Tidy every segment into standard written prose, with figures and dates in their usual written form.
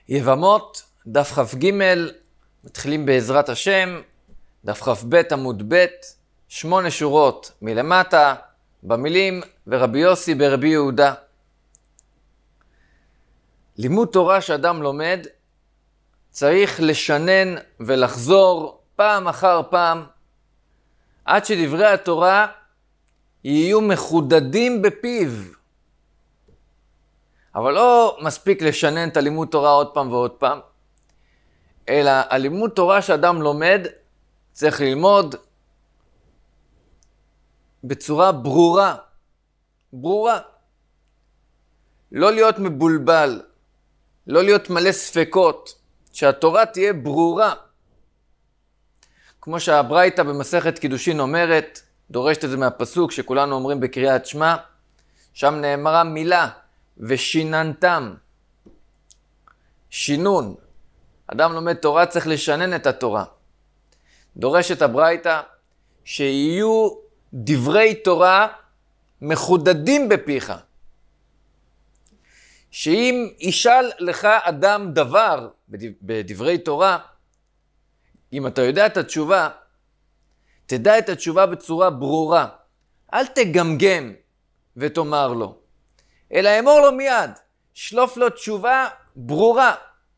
יבמות, דף כ"ג, מתחילים בעזרת השם, דף כ"ב עמוד ב', 8 שורות מלמטה, במילים ורבי יוסי ברבי יהודה. לימוד תורה שאדם לומד צריך לשנן ולחזור פעם אחר פעם, עד שדברי התורה יהיו מחודדים בפיו. אבל לא מספיק לשנן את הלימוד תורה עוד פעם ועוד פעם, אלא הלימוד תורה שאדם לומד צריך ללמוד בצורה ברורה. ברורה. לא להיות מבולבל, לא להיות מלא ספקות, שהתורה תהיה ברורה. כמו שהברייתא במסכת קידושין אומרת, דורשת את זה מהפסוק שכולנו אומרים בקריאת שמע, שם נאמרה מילה, ושיננתם. שינון. אדם לומד תורה צריך לשנן את התורה. דורשת הברייתא שיהיו דברי תורה מחודדים בפיך. שאם ישאל לך אדם דבר בדברי תורה, אם אתה יודע את התשובה, תדע את התשובה בצורה ברורה. אל תגמגם ותאמר לו, אלא אמור לו מיד, שלוף לו תשובה ברורה.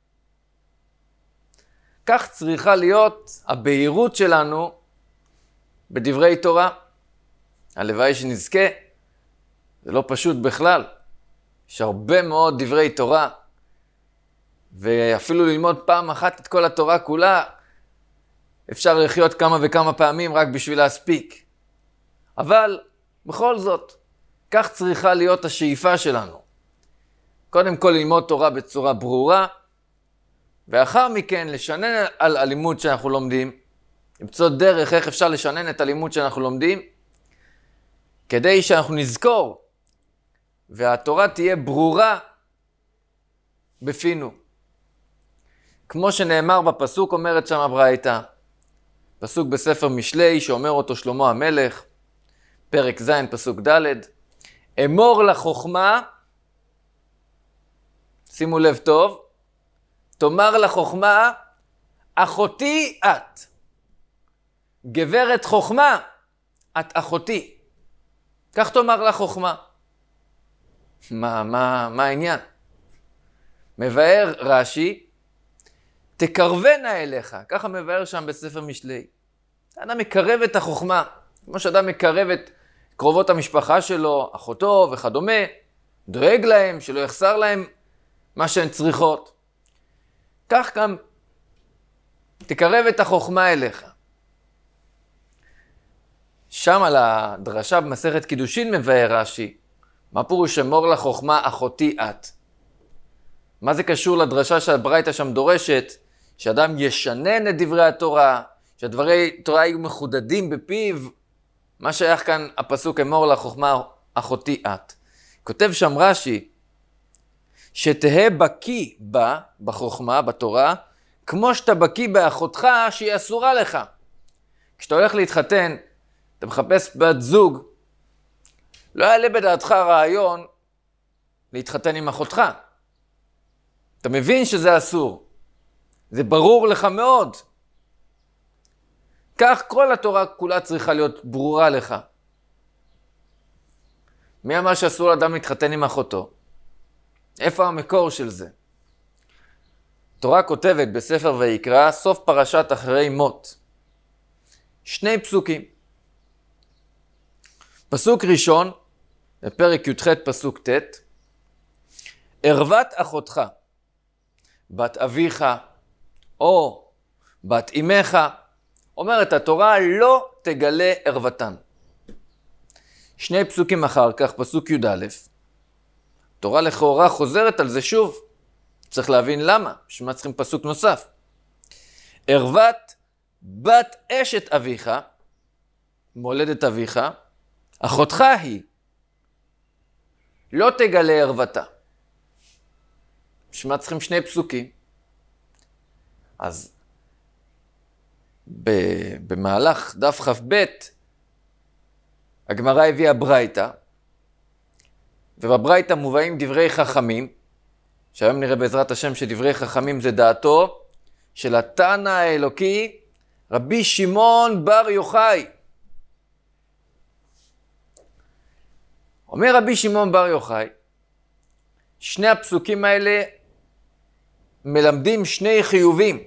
כך צריכה להיות הבהירות שלנו בדברי תורה. הלוואי שנזכה, זה לא פשוט בכלל. יש הרבה מאוד דברי תורה, ואפילו ללמוד פעם אחת את כל התורה כולה, אפשר לחיות כמה וכמה פעמים רק בשביל להספיק. אבל בכל זאת, כך צריכה להיות השאיפה שלנו. קודם כל ללמוד תורה בצורה ברורה, ואחר מכן לשנן על הלימוד שאנחנו לומדים, למצוא דרך איך אפשר לשנן את הלימוד שאנחנו לומדים, כדי שאנחנו נזכור, והתורה תהיה ברורה בפינו. כמו שנאמר בפסוק, אומרת שם הברייתא, פסוק בספר משלי שאומר אותו שלמה המלך, פרק ז' פסוק ד', אמור לחוכמה, שימו לב טוב, תאמר לחוכמה, אחותי את. גברת חוכמה, את אחותי. כך תאמר לחוכמה. מה העניין? מבאר רש"י, תקרבנה אליך. ככה מבאר שם בספר משלי. אדם מקרב את החוכמה. כמו שאדם מקרב את קרובות המשפחה שלו, אחותו וכדומה, דואג להם, שלא יחסר להם מה שהן צריכות. כך גם תקרב את החוכמה אליך. שם על הדרשה במסכת קידושין מבאר רש"י, מה פירוש אמור לחוכמה אחותי את? מה זה קשור לדרשה שהברייתא שם דורשת, שאדם ישנן את דברי התורה, שהדברי תורה יהיו מחודדים בפיו? מה שייך כאן הפסוק אמור לחוכמה אחותי את? כותב שם רש"י, שתהה בקי בה, בחוכמה, בתורה, כמו שאתה בקי באחותך שהיא אסורה לך. כשאתה הולך להתחתן, אתה מחפש בת זוג, לא יעלה בדעתך רעיון להתחתן עם אחותך. אתה מבין שזה אסור. זה ברור לך מאוד. כך כל התורה כולה צריכה להיות ברורה לך. מי אמר שאסור לאדם להתחתן עם אחותו? איפה המקור של זה? תורה כותבת בספר ויקרא, סוף פרשת אחרי מות. 2 פסוקים. פסוק ראשון, בפרק י"ח פסוק ט', ערוות אחותך, בת אביך, או בת אמך, אומרת התורה, לא תגלה ערוותן. 2 פסוקים אחר כך, פסוק י"א, התורה לכאורה חוזרת על זה שוב. צריך להבין למה, בשביל מה צריכים פסוק נוסף. ערוות בת אשת אביך, מולדת אביך, אחותך היא, לא תגלה ערוותה. בשביל מה צריכים 2 פסוקים? אז במהלך דף כ"ב, הגמרא הביאה ברייתא, ובברייתא מובאים דברי חכמים, שהיום נראה בעזרת השם שדברי חכמים זה דעתו של התנא האלוקי, רבי שמעון בר יוחאי. אומר רבי שמעון בר יוחאי, שני הפסוקים האלה מלמדים שני חיובים.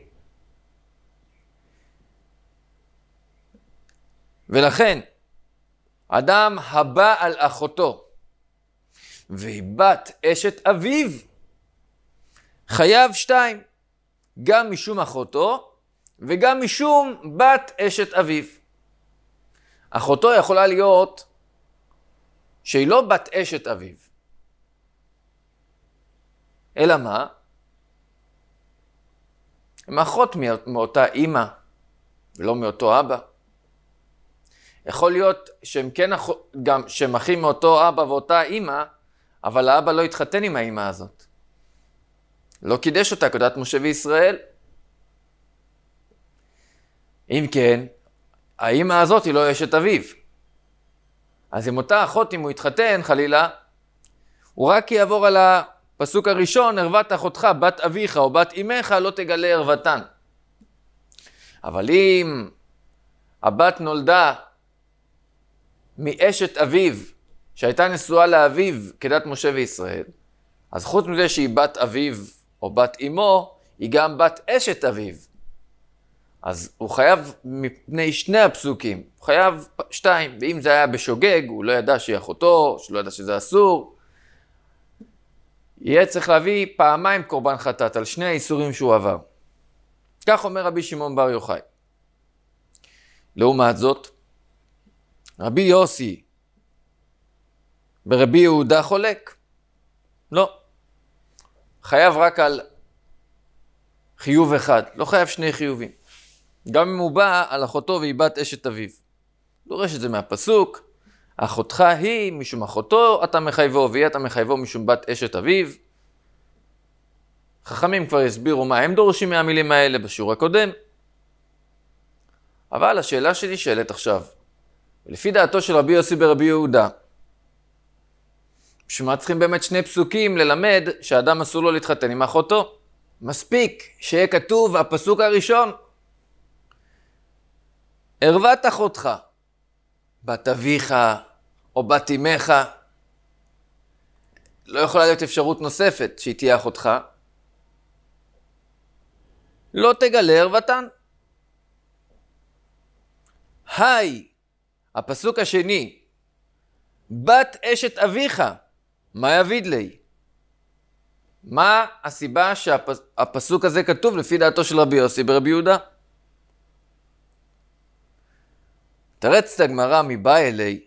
ולכן, אדם הבא על אחותו, והיא בת אשת אביו, חייב שתיים, גם משום אחותו, וגם משום בת אשת אביו. אחותו יכולה להיות שהיא לא בת אשת אביו. אלא מה? הם אחות מאותה אמא, ולא מאותו אבא. יכול להיות שהם כן גם שהם אחים מאותו אבא ואותה אמא, אבל האבא לא התחתן עם האמא הזאת. לא קידש אותה כדת משה וישראל. אם כן, האמא הזאת היא לא אשת אביו. אז עם אותה אחות, אם הוא יתחתן, חלילה, הוא רק יעבור על הפסוק הראשון, ערוות אחותך, בת אביך או בת אמך, לא תגלה ערוותן. אבל אם הבת נולדה מאשת אביו, שהייתה נשואה לאביו כדת משה וישראל, אז חוץ מזה שהיא בת אביו או בת אמו, היא גם בת אשת אביו. אז הוא חייב מפני שני הפסוקים, הוא חייב שתיים, ואם זה היה בשוגג, הוא לא ידע שהיא אחותו, שלא ידע שזה אסור, יהיה צריך להביא פעמיים קורבן חטאת על שני האיסורים שהוא עבר. כך אומר רבי שמעון בר יוחאי. לעומת זאת, רבי יוסי ברבי יהודה חולק. לא. חייב רק על חיוב אחד, לא חייב שני חיובים. גם אם הוא בא על אחותו והיא בת אשת אביו. דורש את זה מהפסוק, אחותך היא משום אחותו אתה מחייבו, והיא אתה מחייבו משום בת אשת אביו. חכמים כבר הסבירו מה הם דורשים מהמילים האלה בשיעור הקודם. אבל השאלה שלי שאלת עכשיו, לפי דעתו של רבי יוסי ברבי יהודה, בשביל מה צריכים באמת שני פסוקים ללמד שהאדם אסור לו להתחתן עם אחותו? מספיק שיהיה כתוב הפסוק הראשון, ערוות אחותך, בת אביך או בת אמך, לא יכולה להיות אפשרות נוספת שהיא תהיה אחותך, לא תגלה ערוותן. היי, הפסוק השני, בת אשת אביך, מה יביד לי? מה הסיבה שהפסוק הזה כתוב לפי דעתו של רבי יוסי ברבי יהודה? תרץ את הגמרא מבא אלי,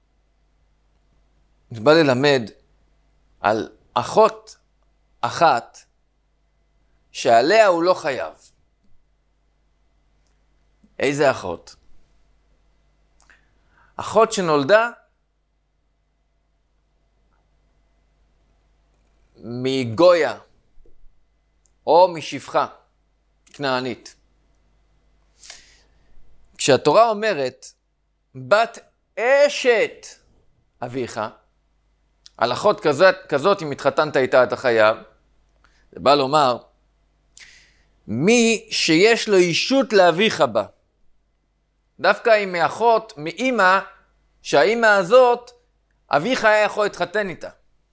בא ללמד על אחות אחת שעליה הוא לא חייב. איזה אחות? אחות שנולדה מגויה או משפחה כנענית. כשהתורה אומרת בת אשת אביך, על אחות כזאת אם התחתנת איתה אתה חייב, זה בא לומר מי שיש לו אישות לאביך בה. דווקא אם מאחות, מאמא, שהאמא הזאת, אביך היה יכול להתחתן איתה.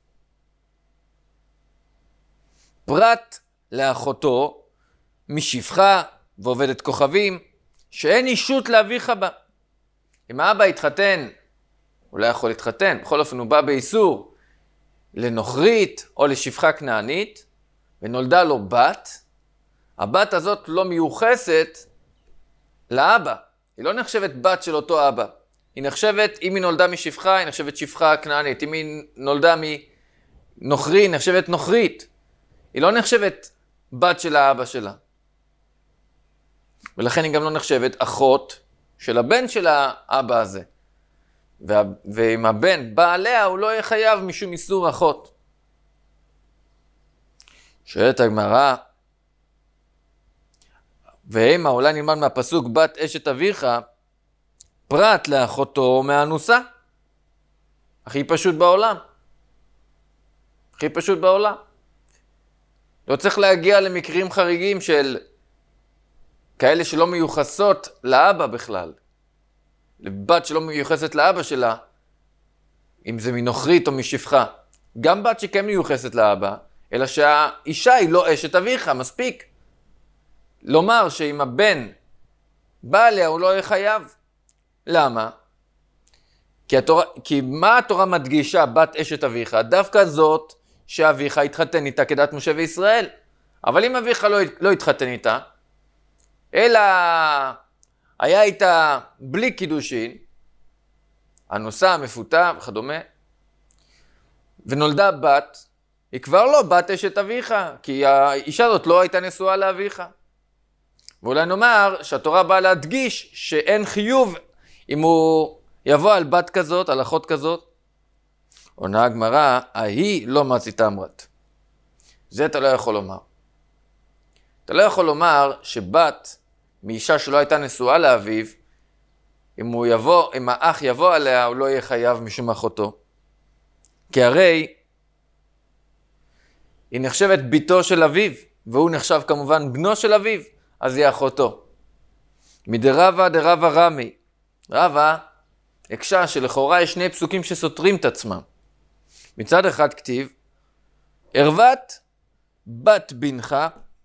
פרט לאחותו, משפחה ועובדת כוכבים, שאין אישות לאביך בה. אם האבא התחתן, הוא לא יכול להתחתן, בכל אופן הוא בא באיסור לנוכרית או לשפחה כנענית, ונולדה לו בת, הבת הזאת לא מיוחסת לאבא. היא לא נחשבת בת של אותו אבא. היא נחשבת, אם היא נולדה משפחה, היא נחשבת שפחה כנענית. אם היא נולדה מנוכרי, היא נחשבת נוכרית. היא לא נחשבת בת של האבא שלה. ולכן היא גם לא נחשבת אחות של הבן של האבא הזה. ואם הבן בא עליה, הוא לא יהיה חייב משום איסור אחות. שואלת הגמרא, והמה אולי נלמד מהפסוק בת אשת אביך, פרט לאחותו מהנוסה. הכי פשוט בעולם. הכי פשוט בעולם. לא צריך להגיע למקרים חריגים של כאלה שלא מיוחסות לאבא בכלל. לבת שלא מיוחסת לאבא שלה, אם זה מנוכרית או משפחה. גם בת שכן מיוחסת לאבא, אלא שהאישה היא לא אשת אביך, מספיק. לומר שאם הבן בא עליה הוא לא יהיה חייב. למה? כי מה התורה מדגישה בת אשת אביך? דווקא זאת שאביך התחתן איתה כדת משה וישראל. אבל אם אביך לא התחתן איתה, אלא היה איתה בלי קידושין, הנושא, המפותה וכדומה, ונולדה בת, היא כבר לא בת אשת אביך, כי האישה הזאת לא הייתה נשואה לאביך. ואולי נאמר שהתורה באה להדגיש שאין חיוב אם הוא יבוא על בת כזאת, על אחות כזאת. עונה הגמרא, ההיא לא מצית אמרת. זה אתה לא יכול לומר. אתה לא יכול לומר שבת מאישה שלא הייתה נשואה לאביו, אם האח יבוא עליה, הוא לא יהיה חייב משום אחותו. כי הרי היא נחשבת ביתו של אביו, והוא נחשב כמובן בנו של אביו, אז היא אחותו. מדרבה דרבה רמי. רבה הקשה שלכאורה יש שני פסוקים שסותרים את עצמם. מצד אחד כתיב, ערוות בת בנך,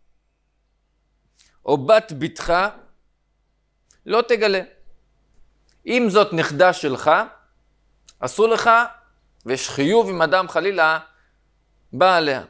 או בת ביתך, לא תגלה. אם זאת נכדה שלך, אסור לך, ויש חיוב אם אדם חלילה בא עליה.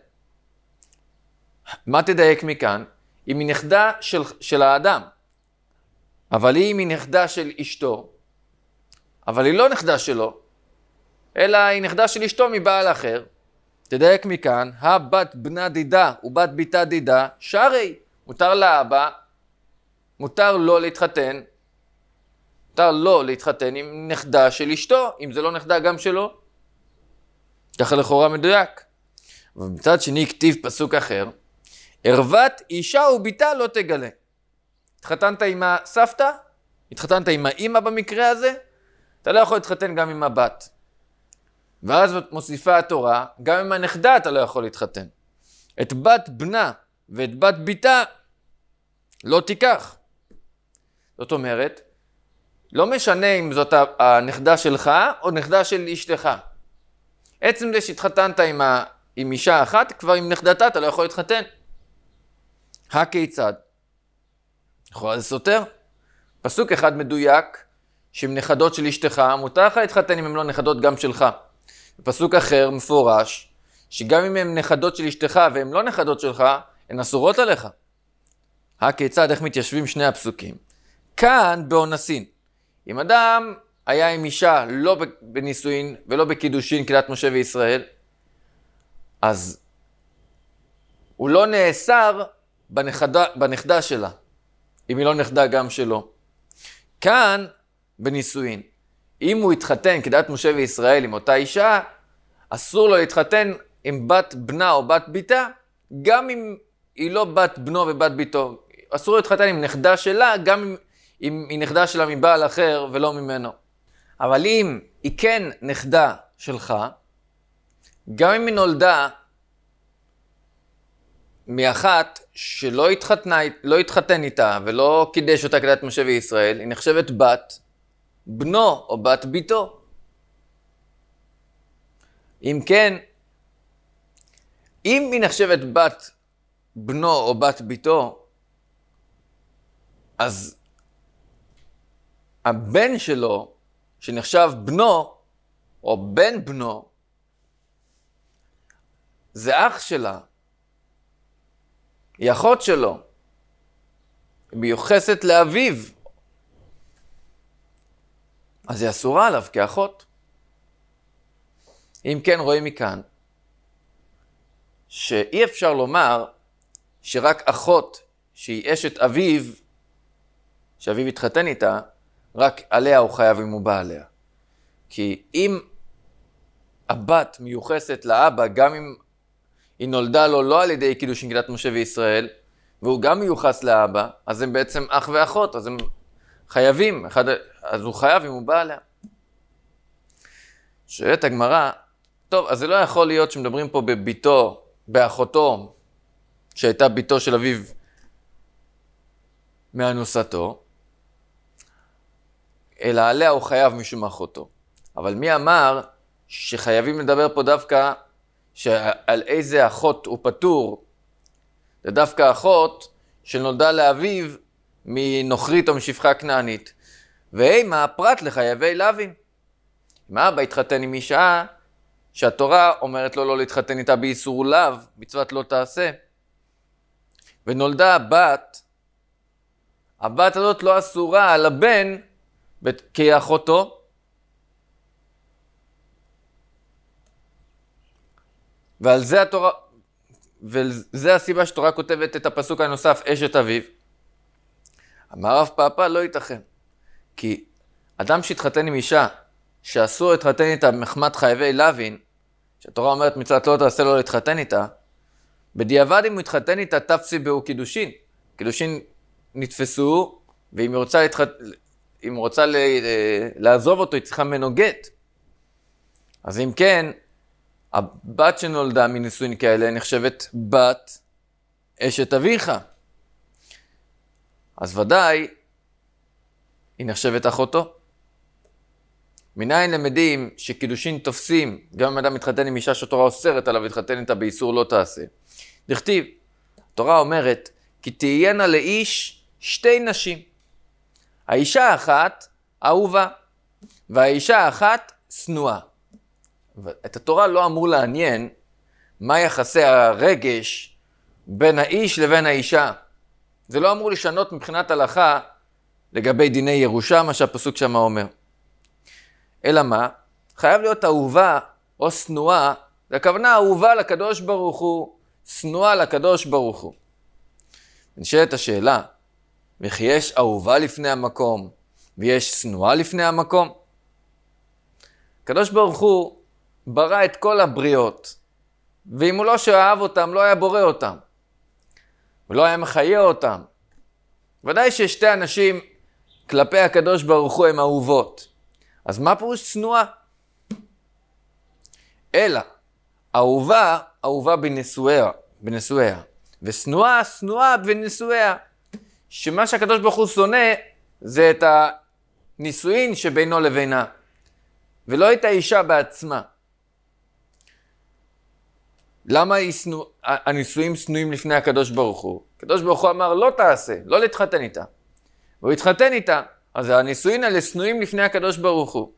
מה תדייק מכאן? אם היא נכדה של האדם, אבל אם היא נכדה של אשתו, אבל היא לא נכדה שלו, אלא היא נכדה של אשתו מבעל אחר, תדייק מכאן, הבת בנה דידה ובת ביתה דידה, שרי, מותר לאבא, מותר לו להתחתן, מותר לו להתחתן עם נכדה של אשתו, אם זה לא נכדה גם שלו. ככה לכאורה מדויק. ומצד שני כתיב פסוק אחר, ערוות אישה וביתה לא תגלה. התחתנת עם הסבתא, התחתנת עם האמא במקרה הזה, אתה לא יכול להתחתן גם עם הבת. ואז מוסיפה התורה, גם עם הנכדה אתה לא יכול להתחתן. את בת בנה ואת בת ביתה לא תיקח. זאת אומרת, לא משנה אם זאת הנכדה שלך או נכדה של אשתך. עצם זה שהתחתנת עם אישה אחת, כבר עם נכדתה אתה לא יכול להתחתן. הכיצד? לכאורה זה סותר. פסוק אחד מדויק, שעם נכדות של אשתך, מותר לך להתחתן אם הם לא נכדות גם שלך. בפסוק אחר מפורש, שגם אם הם נכדות של אשתך והם לא נכדות שלך, הן אסורות עליך. הכיצד, איך מתיישבים שני הפסוקים? כאן באונסין. אם אדם היה עם אישה לא בנישואין ולא בקידושין כדת משה וישראל, אז הוא לא נאסר בנכדה שלה, אם היא לא נכדה גם שלו. כאן בנישואין, אם הוא התחתן כדת משה וישראל עם אותה אישה, אסור לו להתחתן עם בת בנה או בת ביתה, גם אם היא לא בת בנו ובת ביתו. אסור לו להתחתן עם נכדה שלה, גם אם היא נכדה שלה מבעל אחר ולא ממנו. אבל אם היא כן נכדה שלך, גם אם היא נולדה מאחת שלא התחתן איתה ולא קידש אותה כדת משה וישראל, היא נחשבת בת בנו או בת ביתו. אם כן, אם היא נחשבת בת בנו או בת ביתו, אז הבן שלו, שנחשב בנו או בן בנו, זה אח שלה, היא אחות שלו, היא מיוחסת לאביו, אז היא אסורה עליו כאחות. אם כן, רואים מכאן שאי אפשר לומר שרק אחות שהיא אשת אביו, שאביו התחתן איתה, רק עליה הוא חייב אם הוא בא עליה. כי אם הבת מיוחסת לאבא, גם אם היא נולדה לו לא על ידי קידושין כדת משה וישראל, והוא גם מיוחס לאבא, אז הם בעצם אח ואחות, אז הם חייבים, אז הוא חייב אם הוא בא עליה. שואלת הגמרא, טוב, אז זה לא יכול להיות שמדברים פה בביתו, באחותו, שהייתה ביתו של אביו מאנוסתו, אלא עליה הוא חייב משום אחותו. אבל מי אמר שחייבים לדבר פה דווקא שעל איזה אחות הוא פטור? זה דווקא אחות שנולדה לאביו מנוכרית או משפחה כנענית. ואימה פרט לחייבי לוין. אם האבא התחתן עם אישה שהתורה אומרת לו לא להתחתן איתה באיסור לאו, מצוות לא תעשה, ונולדה בת, הבת הזאת לא אסורה על הבן כאחותו, ועל זה התורה, וזה הסיבה שתורה כותבת את הפסוק הנוסף, אשת אביו. אמר רב פאפא, לא ייתכן. כי אדם שהתחתן עם אישה שאסור להתחתן איתה מחמת חייבי לוין, שהתורה אומרת מצוות לא תעשה לו להתחתן איתה, בדיעבד אם הוא התחתן איתה תפסי בהו קידושין. קידושין נתפסו, ואם היא רוצה לעזוב אותו, היא צריכה ממנו גט. אז אם כן, הבת שנולדה מנישואין כאלה נחשבת בת אשת אביך. אז ודאי, היא נחשבת אחותו. מניין למדים שקידושין תופסים, גם אם אדם מתחתן עם אישה שהתורה אוסרת עליו להתחתן איתה באיסור לא תעשה. דכתיב, התורה אומרת, כי תהיינה לאיש שתי נשים. האישה האחת אהובה, והאישה האחת שנואה. את התורה לא אמור לעניין מה יחסי הרגש בין האיש לבין האישה. זה לא אמור לשנות מבחינת הלכה לגבי דיני ירושה, מה שהפסוק שם אומר. אלא מה? חייב להיות אהובה או שנואה, הכוונה אהובה לקדוש ברוך הוא, שנואה לקדוש ברוך הוא. נשאלת השאלה, וכי יש אהובה לפני המקום, ויש שנואה לפני המקום? הקדוש ברוך הוא ברא את כל הבריאות, ואם הוא לא שאהב אותם, לא היה בורא אותם, ולא היה מחיה אותם. ודאי ששתי אנשים כלפי הקדוש ברוך הוא הם אהובות. אז מה פירוש שנואה? אלא, אהובה בנשואיה, ושנואה בנשואיה. שמה שהקדוש ברוך הוא שונא, זה את הנישואין שבינו לבינה, ולא את האישה בעצמה. למה הנישואין שנואים לפני הקדוש ברוך הוא? הקדוש ברוך הוא אמר לא תעשה, לא להתחתן איתה. והוא התחתן איתה, אז הנישואין האלה שנואים לפני הקדוש ברוך הוא.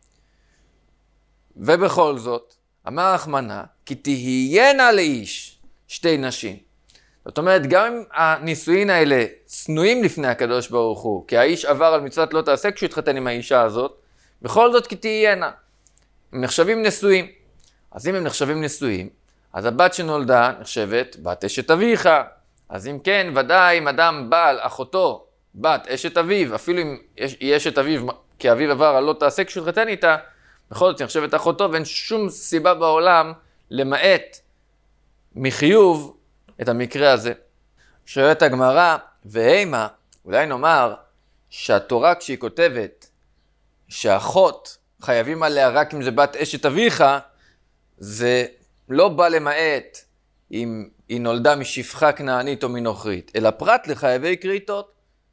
ובכל זאת, אמר רחמנא, כי תהיינה לאיש שתי נשים. זאת אומרת, גם אם הנישואין האלה שנואים לפני הקדוש ברוך הוא, כי האיש עבר על מצוות לא תעשה כשהוא התחתן עם האישה הזאת, בכל זאת כי תהיינה. הם נחשבים נשואים. אז אם הם נחשבים נשואים, אז הבת שנולדה נחשבת בת אשת אביך. אז אם כן, ודאי אם אדם בעל אחותו, בת אשת אביו, אפילו אם היא אשת אביו, כי אביו עבר על לא תעשה כשהוא התחתן איתה, בכל זאת נחשבת אחותו, ואין שום סיבה בעולם למעט מחיוב את המקרה הזה. שואלת הגמרא, והימה, אולי נאמר שהתורה כשהיא כותבת שאחות חייבים עליה רק אם זה בת אשת אביך, זה לא בא למעט אם היא נולדה משפחה כנענית או מנוכרית, אלא פרט לחייבי כריתות.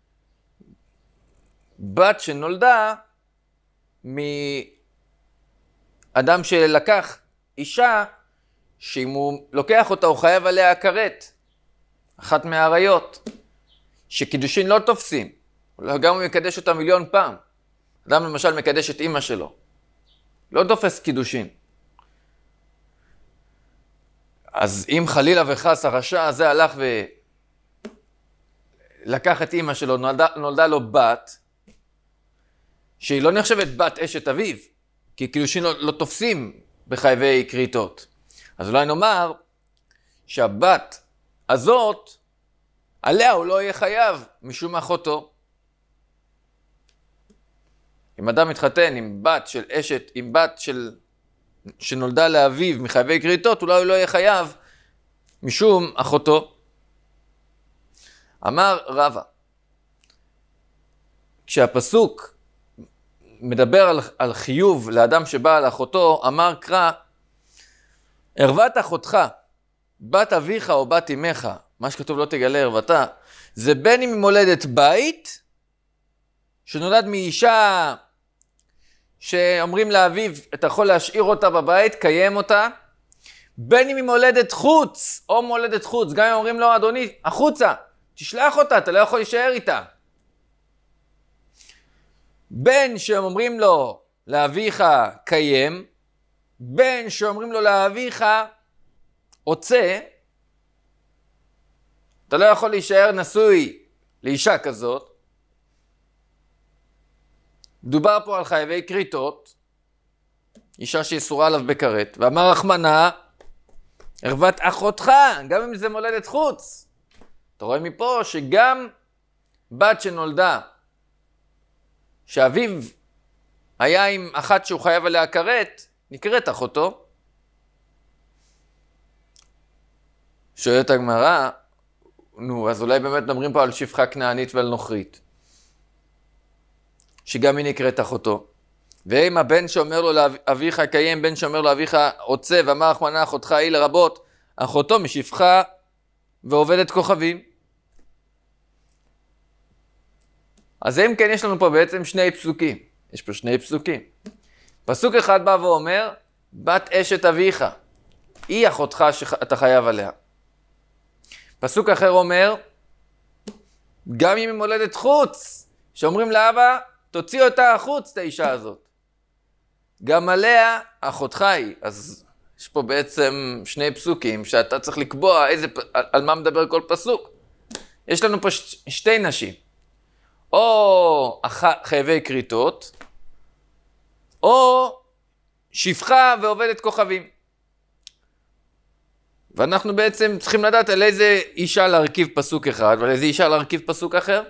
בת שנולדה מאדם שלקח אישה, שאם הוא לוקח אותה הוא חייב עליה הכרת, אחת מהעריות, שקידושין לא תופסים, גם הוא מקדש אותה מיליון פעם. אדם למשל מקדש את אמא שלו, לא תופס קידושין. אז אם חלילה וחס הרשע הזה הלך ולקח את אמא שלו, נולדה לו בת, שהיא לא נחשבת בת אשת אביו, כי קידושין לא תופסים בחייבי כריתות. אז אולי נאמר שהבת הזאת, עליה הוא לא יהיה חייב משום אחותו. אם אדם מתחתן עם בת של אשת, עם בת שנולדה לאביו מחייבי כריתות, אולי הוא לא יהיה חייב משום אחותו. אמר רבא, כשהפסוק מדבר על חיוב לאדם שבא על אחותו, אמר קרא, ערוות אחותך, בת אביך או בת אמך, מה שכתוב לא תגלה ערוותה, זה בין אם היא מולדת בית, שנולד מאישה שאומרים לאביו, אתה יכול להשאיר אותה בבית, קיים אותה, בין אם היא מולדת חוץ, או מולדת חוץ, גם אם אומרים לו, אדוני, החוצה, תשלח אותה, אתה לא יכול להישאר איתה. בין שהם אומרים לו, לאביך קיים, בין שאומרים לו לאביך, עוצה, אתה לא יכול להישאר נשוי לאישה כזאת. דובר פה על חייבי כריתות, אישה שאסורה עליו בכרת, ואמר רחמנה, ערוות אחותך, גם אם זה מולדת חוץ. אתה רואה מפה שגם בת שנולדה, שאביו היה עם אחת שהוא חייב עליה כרת, נקראת אחותו. שואלת הגמרא, נו, אז אולי באמת מדברים פה על שפחה כנענית ועל נוכרית, שגם היא נקראת אחותו. ואם הבן שאומר לו לאביך קיים, בן שאומר לו לאביך עוצה, ואמר רחמנה אחותך היא לרבות, אחותו משפחה ועובדת כוכבים. אז אם כן יש לנו פה בעצם שני פסוקים. יש פה שני פסוקים. פסוק אחד בא ואומר, בת אשת אביך, היא אחותך שאתה חייב עליה. פסוק אחר אומר, גם אם היא מולדת חוץ, שאומרים לאבא, תוציא אותה החוץ, את האישה הזאת. גם עליה אחותך היא. אז יש פה בעצם שני פסוקים שאתה צריך לקבוע על מה מדבר כל פסוק. יש לנו פה שתי נשים. או חייבי כריתות, או שפחה ועובדת כוכבים. ואנחנו בעצם צריכים לדעת על איזה אישה להרכיב פסוק אחד, ועל איזה אישה להרכיב פסוק אחר.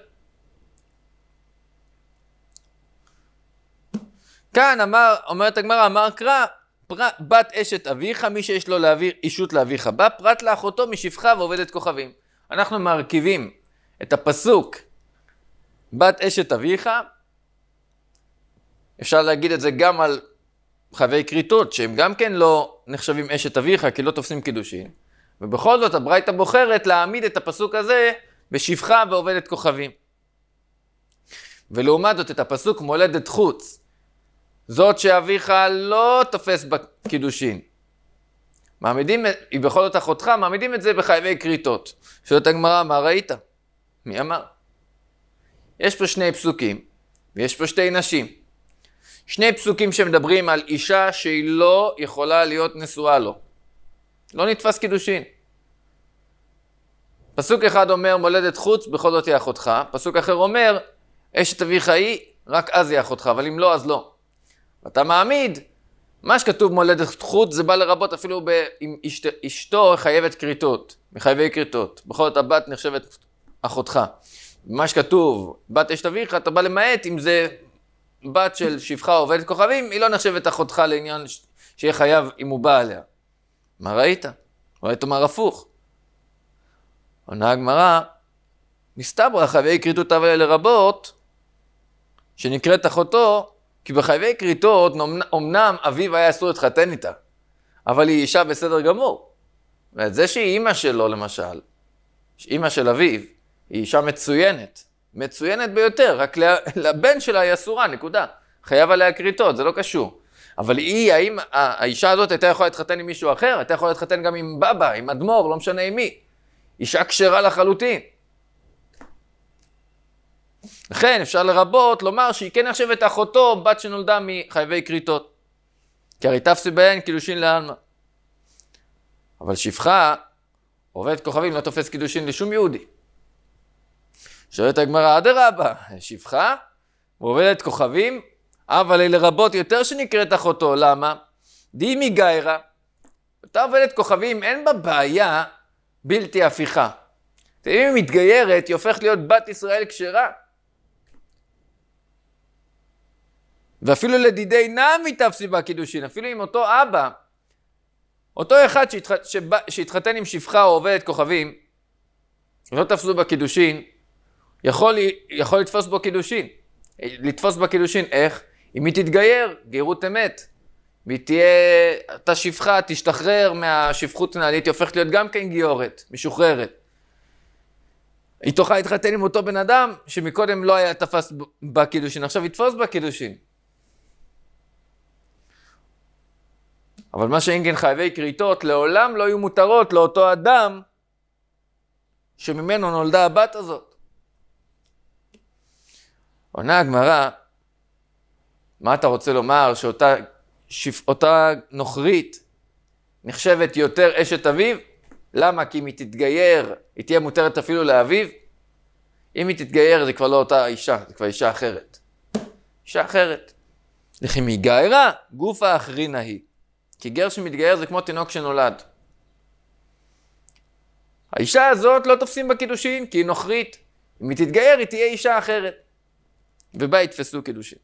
כאן אומרת הגמרא, אמר קרא, בת אשת אביך, מי שיש לו אישות לאביך בא, פרט לאחותו משפחה ועובדת כוכבים. אנחנו מרכיבים את הפסוק, בת אשת אביך, אפשר להגיד את זה גם על חייבי כריתות, שהם גם כן לא נחשבים אשת אביך, כי לא תופסים קידושין. ובכל זאת, הברייתא בוחרת להעמיד את הפסוק הזה בשפחה ועובדת כוכבים. ולעומת זאת, את הפסוק מולדת חוץ, זאת שאביך לא תופס בקידושין. היא בכל זאת אחותך, מעמידים את זה בחייבי כריתות. שואלת הגמרא, מה ראית? מי אמר? יש פה שני פסוקים, ויש פה שתי נשים. שני פסוקים שמדברים על אישה שהיא לא יכולה להיות נשואה לו. לא נתפס קידושין. פסוק אחד אומר מולדת חוץ, בכל זאת היא אחותך. פסוק אחר אומר, אשת אביך היא, רק אז היא אחותך, אבל אם לא, אז לא. ואתה מעמיד, מה שכתוב מולדת חוץ, זה בא לרבות אפילו אם אשתו חייבת כריתות, מחייבי כריתות. בכל זאת הבת נחשבת אחותך. מה שכתוב, בת אשת אביך, אתה בא למעט, אם זה בת של שפחה עובדת כוכבים, היא לא נחשבת אחותך לעניין שיהיה חייב אם הוא בא עליה. מה ראית? ראית אומר הפוך. עונה הגמרא, מסתברא חייבי כריתות אבל לרבות, שנקראת אחותו, כי בחייבי כריתות, אמנם אביו היה אסור להתחתן איתה, אבל היא אישה בסדר גמור. ואת זה שהיא אימא שלו למשל, אימא של אביו, היא אישה מצוינת, מצוינת ביותר, רק לבן שלה היא אסורה, נקודה. חייב עליה כריתות, זה לא קשור. אבל האישה הזאת הייתה יכולה להתחתן עם מישהו אחר, הייתה יכולה להתחתן גם עם בבא, עם אדמו"ר, לא משנה עם מי. אישה כשרה לחלוטין. לכן אפשר לרבות לומר שהיא כן נחשבת אחותו, בת שנולדה מחייבי כריתות. כי הרי תפסי בהן קידושין לעלמא. אבל שפחה, עובדת כוכבים, לא תופס קידושין לשום יהודי. שואלת הגמרא, אדרבה, שפחה, עובדת כוכבים, אבל היא לרבות יותר שנקראת אחותו. למה? דימי גיירה. אותה עובדת כוכבים, אין בה בעיה בלתי הפיכה. אם היא מתגיירת, היא הופכת להיות בת ישראל כשרה. ואפילו לדידי נמי תפסי בה קידושין, אפילו עם אותו אבא, אותו אחד שהתחתן עם שפחה או עובדת כוכבים, לא תפסו בה קידושין, יכול לתפוס בו קידושין. לתפוס בה קידושין, איך? אם היא תתגייר, גיירות אמת. והיא תהיה, אתה שפחה, תשתחרר מהשפחות נעלית, היא הופכת להיות גם כן גיורת, משוחררת. היא תוכל להתחתן עם אותו בן אדם שמקודם לא היה תפס בקידושין, עכשיו יתפוס בקידושין. אבל מה שאינגן חייבי כריתות לעולם לא יהיו מותרות לאותו אדם שממנו נולדה הבת הזאת. עונה הגמרא, מה אתה רוצה לומר שאותה נוכרית נחשבת יותר אשת אביו? למה? כי אם היא תתגייר, היא תהיה מותרת אפילו לאביו? אם היא תתגייר זה כבר לא אותה אישה, זה כבר אישה אחרת. אישה אחרת. לכי מגיירה, גוף האחרינה היא. כי גר שמתגייר זה כמו תינוק שנולד. האישה הזאת לא תופסים בקידושין, כי היא נוכרית. אם היא תתגייר, היא תהיה אישה אחרת. ובה יתפסו קידושין.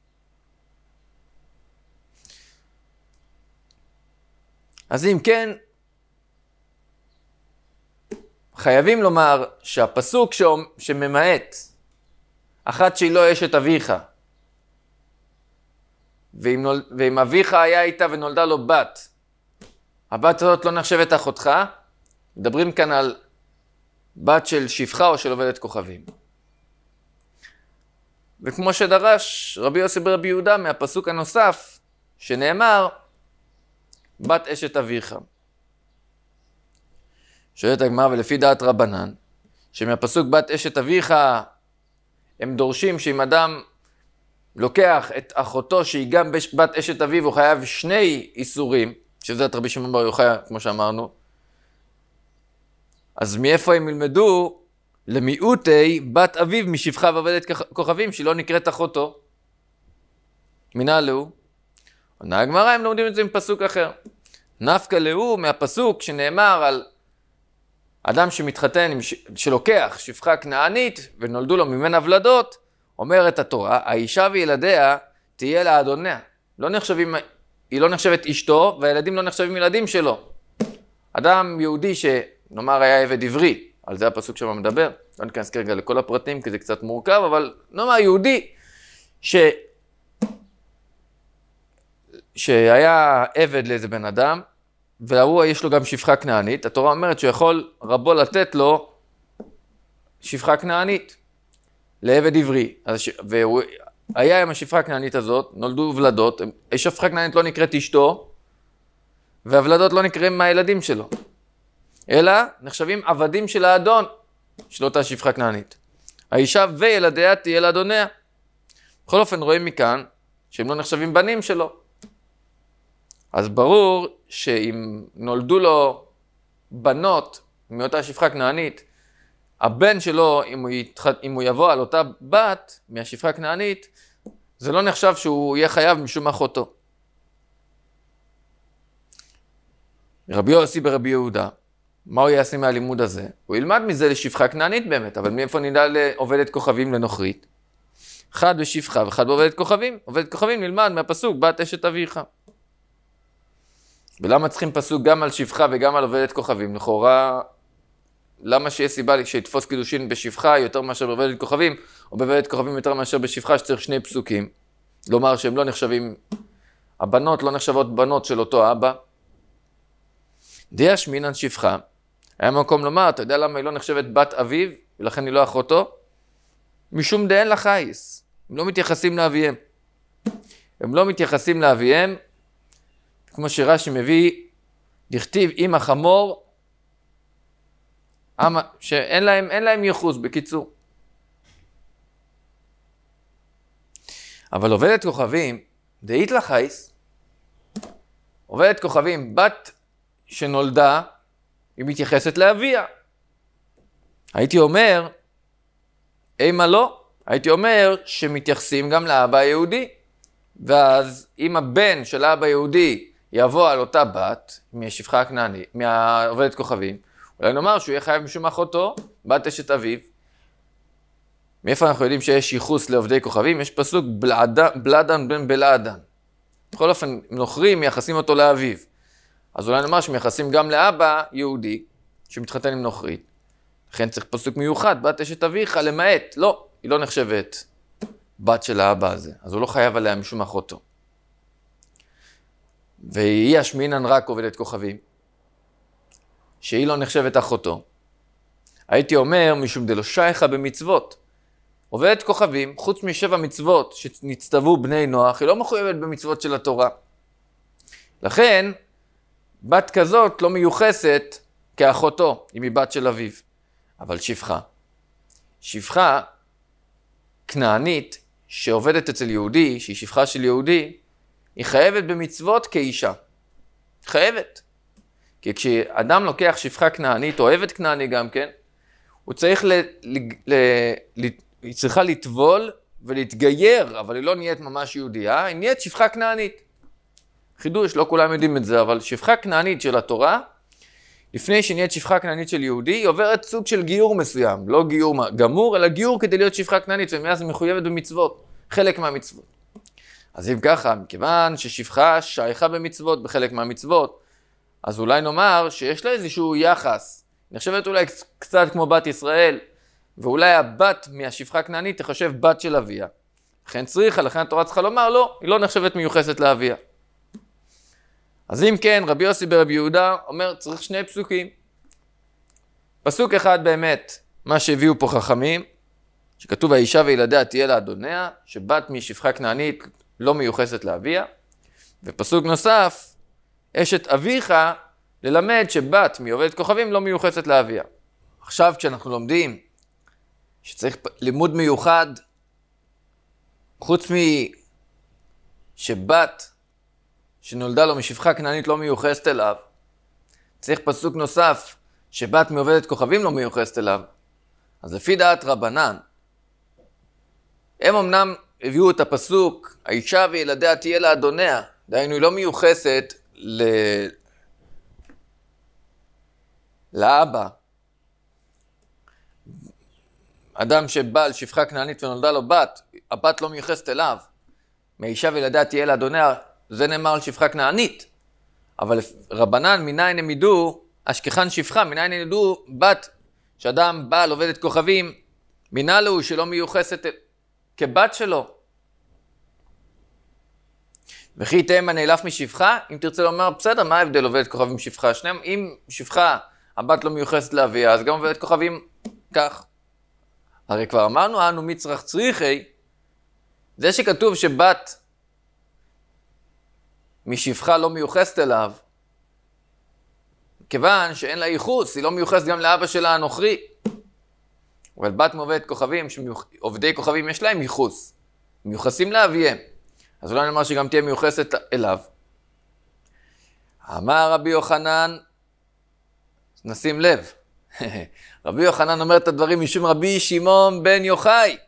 אז אם כן, חייבים לומר שהפסוק שממעט, אחת שהיא לא אשת אביך, ואם אביך היה איתה ונולדה לו בת, הבת הזאת לא נחשבת אחותך, מדברים כאן על בת של שפחה או של עובדת כוכבים. וכמו שדרש רבי יוסי ברבי יהודה מהפסוק הנוסף, שנאמר, בת אשת אביך. שואלת הגמרא, ולפי דעת רבנן, שמהפסוק בת אשת אביך, הם דורשים שאם אדם לוקח את אחותו שהיא גם בת אשת אביו, הוא חייב שני איסורים, שזה את רבי שמעון בר יוחאי, כמו שאמרנו. אז מאיפה הם ילמדו למיעוטי בת אביו משפחה ועובדת כוכבים, שהיא לא נקראת אחותו? מנה לו. עונה הגמרא, הם לומדים את זה עם פסוק אחר. נפקא לו מהפסוק שנאמר על אדם שמתחתן, שלוקח שפחה כנענית ונולדו לו ממנה ולדות, אומרת התורה, האישה וילדיה תהיה לאדוניה. היא לא נחשבת אשתו, והילדים לא נחשבים ילדים שלו. אדם יהודי שנאמר היה עבד עברי, על זה הפסוק שם מדבר, לא ניכנס כרגע לכל הפרטים כי זה קצת מורכב, אבל נאמר יהודי שהיה עבד לאיזה בן אדם, והוא יש לו גם שפחה כנענית, התורה אומרת שהוא יכול רבו לתת לו שפחה כנענית לעבד עברי. והוא היה עם השפחה הכנענית הזאת, נולדו ולדות, השפחה כנענית לא נקראת אשתו, והוולדות לא נקראים מהילדים שלו, אלא נחשבים עבדים של האדון, של אותה שפחה כנענית. האישה וילדיה תהיה לאדוניה. בכל אופן רואים מכאן שהם לא נחשבים בנים שלו. אז ברור שאם נולדו לו בנות מאותה שפחה כנענית, הבן שלו, אם הוא יבוא על אותה בת מהשפחה הכנענית, זה לא נחשב שהוא יהיה חייב משום אחותו. רבי יוסי ברבי יהודה, מה הוא יעשה מהלימוד הזה? הוא ילמד מזה לשפחה כנענית באמת, אבל מאיפה נדע לעובדת כוכבים לנוכרית? אחד בשפחה ואחד בעובדת כוכבים. עובדת כוכבים נלמד מהפסוק בת אשת אביך. ולמה צריכים פסוק גם על שפחה וגם על עובדת כוכבים? לכאורה, למה שיש סיבה שיתפוס קידושין בשפחה יותר מאשר בעובדת כוכבים, או בעובדת כוכבים יותר מאשר בשפחה, שצריך שני פסוקים? לומר שהם לא נחשבים, הבנות לא נחשבות בנות של אותו אבא. דיה שמינן שפחה, היה מקום לומר, אתה יודע למה היא לא נחשבת בת אביו, ולכן היא לא אחותו? משום דאין לה חייס, הם לא מתייחסים לאביהם. הם לא מתייחסים לאביהם, כמו שרש"י מביא, דכתיב עם החמור, שאין להם ייחוס, בקיצור. אבל עובדת כוכבים, דאית לה חייס, עובדת כוכבים, בת שנולדה, היא מתייחסת לאביה. הייתי אומר, אימה לא, הייתי אומר שמתייחסים גם לאבא היהודי, ואז אם הבן של האבא היהודי יבוא על אותה בת, מהשפחה הכנענית, מהעובדת כוכבים, אולי נאמר שהוא יהיה חייב משום אחותו, בת אשת אביו. מאיפה אנחנו יודעים שיש ייחוס לעובדי כוכבים? יש פסוק בלעדן בן בלעדן. בכל אופן, נוכרים מייחסים אותו לאביו. אז אולי נאמר שמייחסים גם לאבא יהודי, שמתחתן עם נוכרית. לכן צריך פסוק מיוחד, בת אשת אביך, למעט. לא, היא לא נחשבת בת של האבא הזה. אז הוא לא חייב עליה משום אחותו. והיא השמינן רק עובדת כוכבים, שהיא לא נחשבת אחותו. הייתי אומר, משום דלא שייכה במצוות. עובדת כוכבים, חוץ מ7 מצוות שנצטוו בני נוח, היא לא מחויבת במצוות של התורה. לכן, בת כזאת לא מיוחסת כאחותו, אם היא בת של אביו. אבל שפחה כנענית שעובדת אצל יהודי, שהיא שפחה של יהודי, היא חייבת במצוות כאישה. חייבת. כי כשאדם לוקח שפחה כנענית, או עבד כנעני גם כן, הוא צריך היא צריכה לטבול ולהתגייר, אבל היא לא נהיית ממש יהודייה, היא נהיית שפחה כנענית. חידוש, לא כולם יודעים את זה, אבל שפחה כנענית של התורה, לפני שנהיית שפחה כנענית של יהודי, היא עוברת סוג של גיור מסוים, לא גיור גמור, אלא גיור כדי להיות שפחה כנענית, ומאז היא מחויבת במצוות, חלק מהמצוות. אז אם ככה, מכיוון ששפחה שייכה במצוות, בחלק מהמצוות, אז אולי נאמר שיש לה איזשהו יחס, נחשבת אולי קצת כמו בת ישראל, ואולי הבת מהשפחה כנענית תחשב בת של אביה. לכן התורה צריכה לומר, לא, היא לא נחשבת מיוחסת לאביה. אז אם כן, רבי יוסי ברבי יהודה אומר, צריך 2 פסוקים. פסוק אחד באמת, מה שהביאו פה חכמים, שכתוב, האישה וילדיה תהיה לאדוניה, שבת משפחה כנענית לא מיוחסת לאביה. ופסוק נוסף, אשת אביך, ללמד שבת מעובדת כוכבים לא מיוחסת לאביה. עכשיו כשאנחנו לומדים שצריך לימוד מיוחד, חוץ שבת שנולדה לו משפחה כנענית לא מיוחסת אליו, צריך פסוק נוסף שבת מעובדת כוכבים לא מיוחסת אליו. אז לפי דעת רבנן, הם אמנם הביאו את הפסוק, האישה וילדיה תהיה לאדוניה, דהיינו היא לא מיוחסת לאבא. אדם שבעל שפחה כנענית ונולדה לו בת, הבת לא מיוחסת אליו. מהאישה וילדיה תהיה לאדוניה, זה נאמר על שפחה כנענית. אבל רבנן, מניין הם ידעו, אשכחן שפחה, מניין הם ידעו בת, שאדם בעל עובדת כוכבים, מינה לו שלא מיוחסת כבת שלו. וכי תאמה נאלף משפחה, אם תרצה לומר, בסדר, מה ההבדל עובדת כוכבים שפחה? שניהם, אם שפחה, הבת לא מיוחסת לאביה, אז גם עובדת כוכבים כך. הרי כבר אמרנו, אנו מצרך צריכי, זה שכתוב שבת משפחה לא מיוחסת אליו, כיוון שאין לה ייחוס, היא לא מיוחסת גם לאבא שלה הנוכרי. אבל בת מעובדת כוכבים, שעובדי כוכבים יש להם ייחוס, מיוחסים לאביהם. אז אולי נאמר שגם תהיה מיוחסת אליו. אמר רבי יוחנן, נשים לב, רבי יוחנן אומר את הדברים משום רבי שמעון בן יוחאי,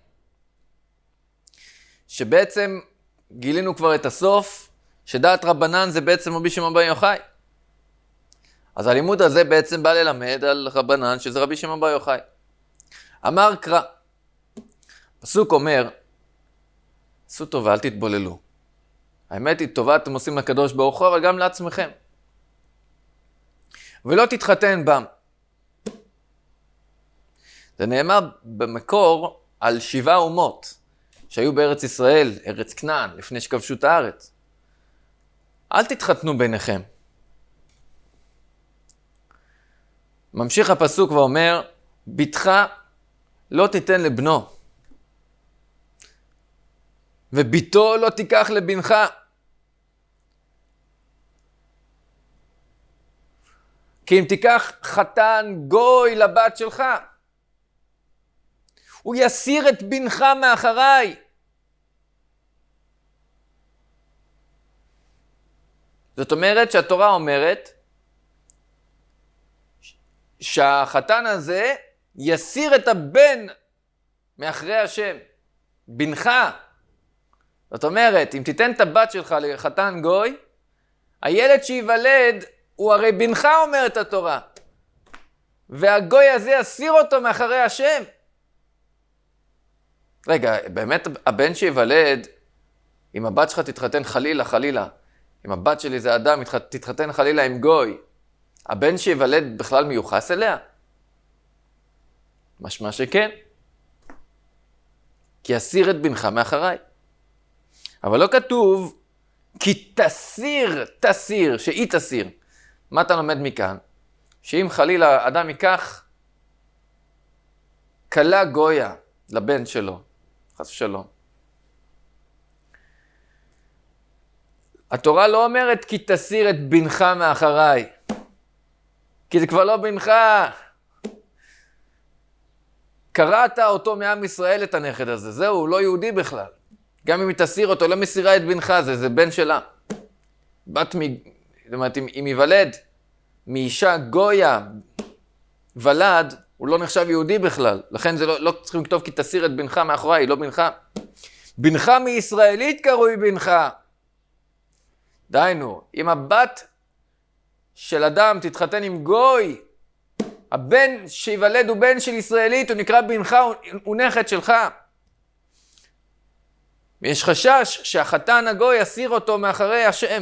שבעצם גילינו כבר את הסוף, שדעת רבנן זה בעצם רבי שמעון בן יוחאי. אז הלימוד הזה בעצם בא ללמד על רבנן שזה רבי שמעון בן יוחאי. אמר קרא, פסוק אומר, עשו טובה, אל תתבוללו. האמת היא טובה אתם עושים לקדוש ברוך הוא, אבל גם לעצמכם. ולא תתחתן בם. זה נאמר במקור על 7 אומות שהיו בארץ ישראל, ארץ כנען, לפני שכבשו את הארץ. אל תתחתנו ביניכם. ממשיך הפסוק ואומר, ביתך לא תיתן לבנו, וביתו לא תיקח לבנך. כי אם תיקח חתן גוי לבת שלך, הוא יסיר את בנך מאחריי. זאת אומרת שהתורה אומרת שהחתן הזה יסיר את הבן מאחרי השם, בנך. זאת אומרת, אם תיתן את הבת שלך לחתן גוי, הילד שיוולד הוא הרי בנך, אומרת התורה. והגוי הזה יסיר אותו מאחרי השם. רגע, באמת הבן שיוולד, אם הבת שלך תתחתן חלילה, אם הבת שלי זה אדם, תתחתן חלילה עם גוי, הבן שיוולד בכלל מיוחס אליה? משמע שכן. כי יסיר את בנך מאחריי. אבל לא כתוב, כי תסיר, שהיא תסיר. מה אתה לומד מכאן? שאם חלילה אדם ייקח כלה גויה לבן שלו, חס ושלום. התורה לא אומרת כי תסיר את בנך מאחריי, כי זה כבר לא בנך. קראת אותו מעם ישראל את הנכד הזה, זהו, הוא לא יהודי בכלל. גם אם היא תסיר אותו, לא מסירה את בנך, זה בן שלה. זאת אומרת, אם ייוולד מאישה גויה ולד, הוא לא נחשב יהודי בכלל. לכן זה לא צריכים לכתוב כי תסיר את בנך מאחוריי, לא בנך. בנך מישראלית קרוי בנך. דיינו, אם הבת של אדם תתחתן עם גוי, הבן שיוולד הוא בן של ישראלית, הוא נקרא בנך, הוא נכד שלך. ויש חשש שהחתן הגוי יסיר אותו מאחרי השם.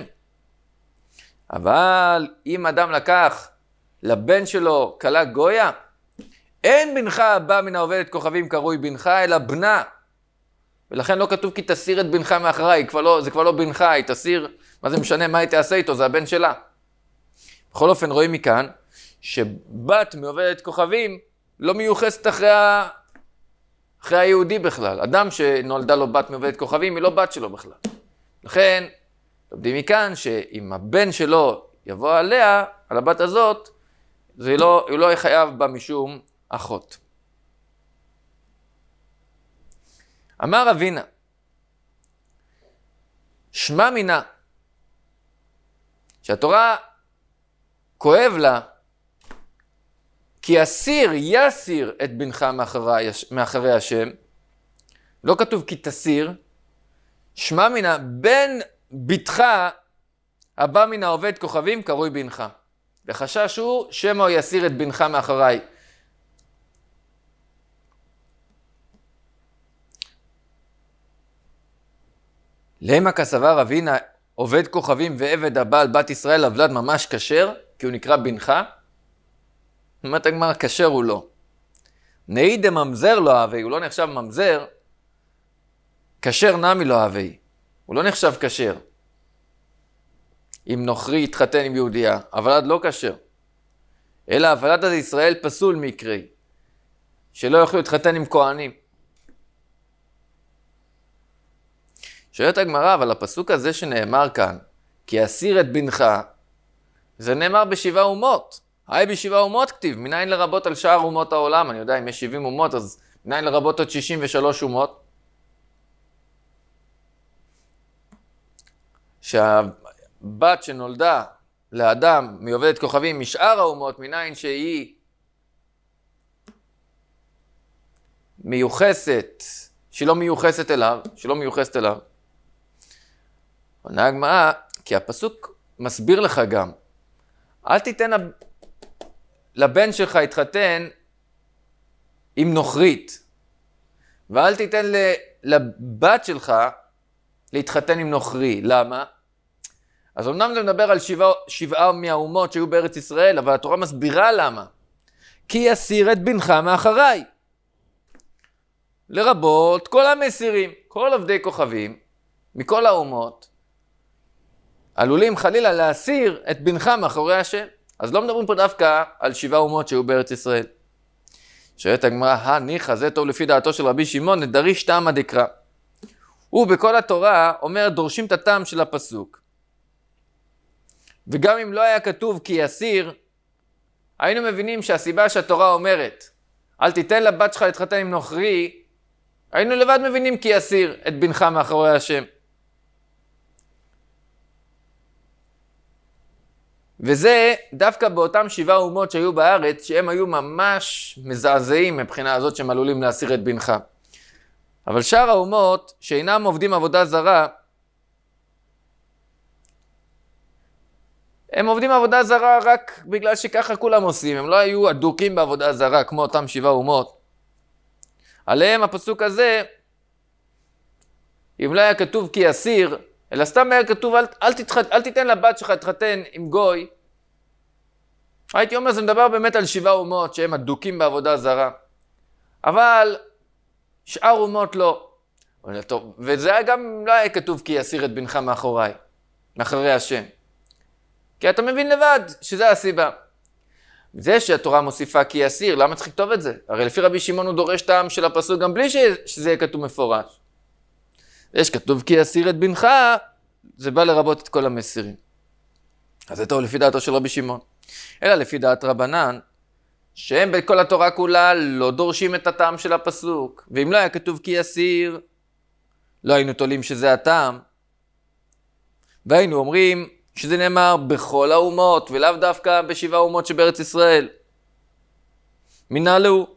אבל אם אדם לקח לבן שלו כלה גויה, אין בנך הבא מן העובדת כוכבים קרוי בנך, אלא בנה. ולכן לא כתוב כי תסיר את בנך מאחריי, זה כבר לא בנך, היא תסיר, מה זה משנה מה היא תעשה איתו, זה הבן שלה. בכל אופן רואים מכאן, שבת מעובדת כוכבים לא מיוחסת אחרי היהודי בכלל. אדם שנולדה לו בת מעובדת כוכבים היא לא בת שלו בכלל. לכן, לומדים מכאן שאם הבן שלו יבוא עליה, על הבת הזאת, הוא לא יחייב בה משום אחות. אמר אבינה, שמע מינה, שהתורה כואב לה, כי יסיר את בנך מאחרי השם, לא כתוב כי תסיר, שמע מינה, בן ביתך הבא מן העובד כוכבים קרוי בנך. וחשש הוא שמא יסיר את בנך מאחריי. למה כסבר אבינה עובד כוכבים ועבד הבעל בת ישראל הבלד ממש כשר, כי הוא נקרא בנך? אומרת הגמרא, כשר הוא לא. נהי דממזר לא אהבי, הוא לא נחשב ממזר, כשר נמי לא אהבי, הוא לא נחשב כשר. אם נוכרי יתחתן עם יהודייה, הוולד לא כשר. אלא הוולד הזה ישראל פסול מקרי, שלא יוכלו להתחתן עם כהנים. שואלת הגמרא, אבל הפסוק הזה שנאמר כאן, כי אסיר את בנך, זה נאמר בשבעה אומות. היי בשבעה אומות כתיב, מניין לרבות על שאר אומות העולם, אני יודע אם יש 70 אומות, אז מניין לרבות עוד 63 אומות. שהבת שנולדה לאדם מעובדת כוכבים משאר האומות, מניין שהיא מיוחסת, שלא מיוחסת אליו. עונה הגמרא, כי הפסוק מסביר לך גם, אל תיתן לבן שלך יתחתן עם נוכרית, ואל תיתן לבת שלך להתחתן עם נוכרי. למה? אז אמנם זה מדבר על שבעה מהאומות שהיו בארץ ישראל, אבל התורה מסבירה למה. כי יסיר את בנך מאחריי. לרבות כל המסירים, כל עובדי כוכבים, מכל האומות, עלולים חלילה להסיר את בנך מאחורי השם. אז לא מדברים פה דווקא על 7 אומות שהיו בארץ ישראל. שואלת הגמרא, ניחא, זה טוב לפי דעתו של רבי שמעון, נדריש טעמא דקרא. הוא בכל התורה אומר, דורשים את הטעם של הפסוק. וגם אם לא היה כתוב כי יסיר, היינו מבינים שהסיבה שהתורה אומרת, אל תיתן לבת שלך להתחתן עם נוכרי, היינו לבד מבינים כי יסיר את בנך מאחורי השם. וזה דווקא באותם 7 אומות שהיו בארץ, שהם היו ממש מזעזעים מבחינה הזאת שהם עלולים להסיר את בנך. אבל שאר האומות שאינם עובדים עבודה זרה, הם עובדים עבודה זרה רק בגלל שככה כולם עושים, הם לא היו אדוקים בעבודה זרה כמו אותם 7 אומות. עליהם הפסוק הזה, אם לא היה כתוב כי יסיר, אלא סתם היה כתוב אל תיתן לבת שלך להתחתן עם גוי, הייתי אומר זה מדבר באמת על 7 אומות שהם אדוקים בעבודה זרה. אבל שאר אומות לא. וזה גם לא היה כתוב כי יסיר את בנך מאחורי השם. כי אתה מבין לבד שזה הסיבה. זה שהתורה מוסיפה כי אסיר, למה צריך לכתוב את זה? הרי לפי רבי שמעון הוא דורש טעם של הפסוק גם בלי שזה יהיה כתוב מפורש. יש כתוב כי אסיר את בנך, זה בא לרבות את כל המסירים. אז זה טוב לפי דעתו של רבי שמעון. אלא לפי דעת רבנן, שהם בכל התורה כולה לא דורשים את הטעם של הפסוק. ואם לא היה כתוב כי אסיר, לא היינו תולים שזה הטעם. והיינו אומרים שזה נאמר בכל האומות, ולאו דווקא בשבעה אומות שבארץ ישראל. מנהלו.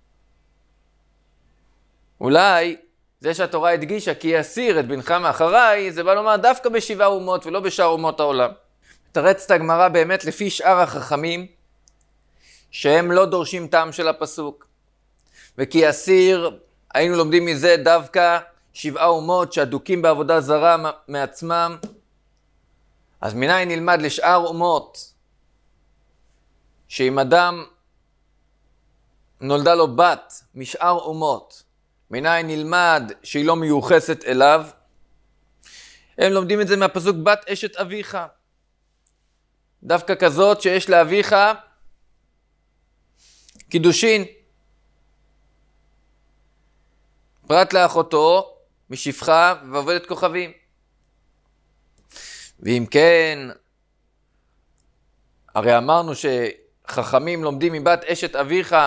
אולי זה שהתורה הדגישה כי אסיר את בנך מאחריי, זה בא לומר דווקא בשבעה אומות ולא בשאר אומות העולם. תרץ את הגמרא באמת לפי שאר החכמים, שהם לא דורשים טעם של הפסוק. וכי אסיר, היינו לומדים מזה דווקא שבעה אומות שהדוקים בעבודה זרה מעצמם. אז מניין נלמד לשאר אומות, שאם אדם נולדה לו בת משאר אומות, מניין נלמד שהיא לא מיוחסת אליו. הם לומדים את זה מהפסוק בת אשת אביך. דווקא כזאת שיש לאביך קידושין. פרט לאחותו משפחה ועובדת כוכבים. ואם כן, הרי אמרנו שחכמים לומדים מבת אשת אביך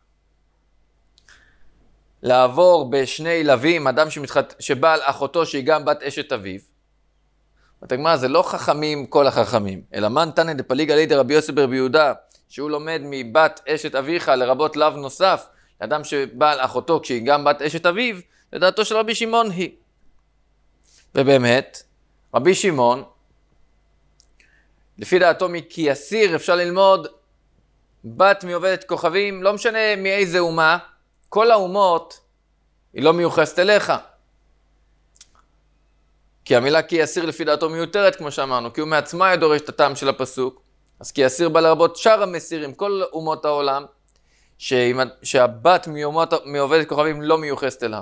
לעבור בשני לווים, אדם שבא על אחותו שהיא גם בת אשת אביו. ותגמר, זה לא חכמים כל החכמים, אלא מן תנא דפליגא ליה דרבי יוסי ברבי יהודה, שהוא לומד מבת אשת אביך לרבות לאו נוסף, לאדם שבא על אחותו כשהיא גם בת אשת אביו, לדעתו של רבי שמעון היא. ובאמת, רבי שמעון, לפי דעתו מכי אסיר אפשר ללמוד בת מעובדת כוכבים, לא משנה מאיזה אומה, כל האומות היא לא מיוחסת אליך. כי המילה כי אסיר לפי דעתו מיותרת, כמו שאמרנו, כי הוא מעצמה ידורש את הטעם של הפסוק. אז כי אסיר בא לרבות שאר המסירים, כל אומות העולם, שהבת מעובדת כוכבים לא מיוחסת אליו.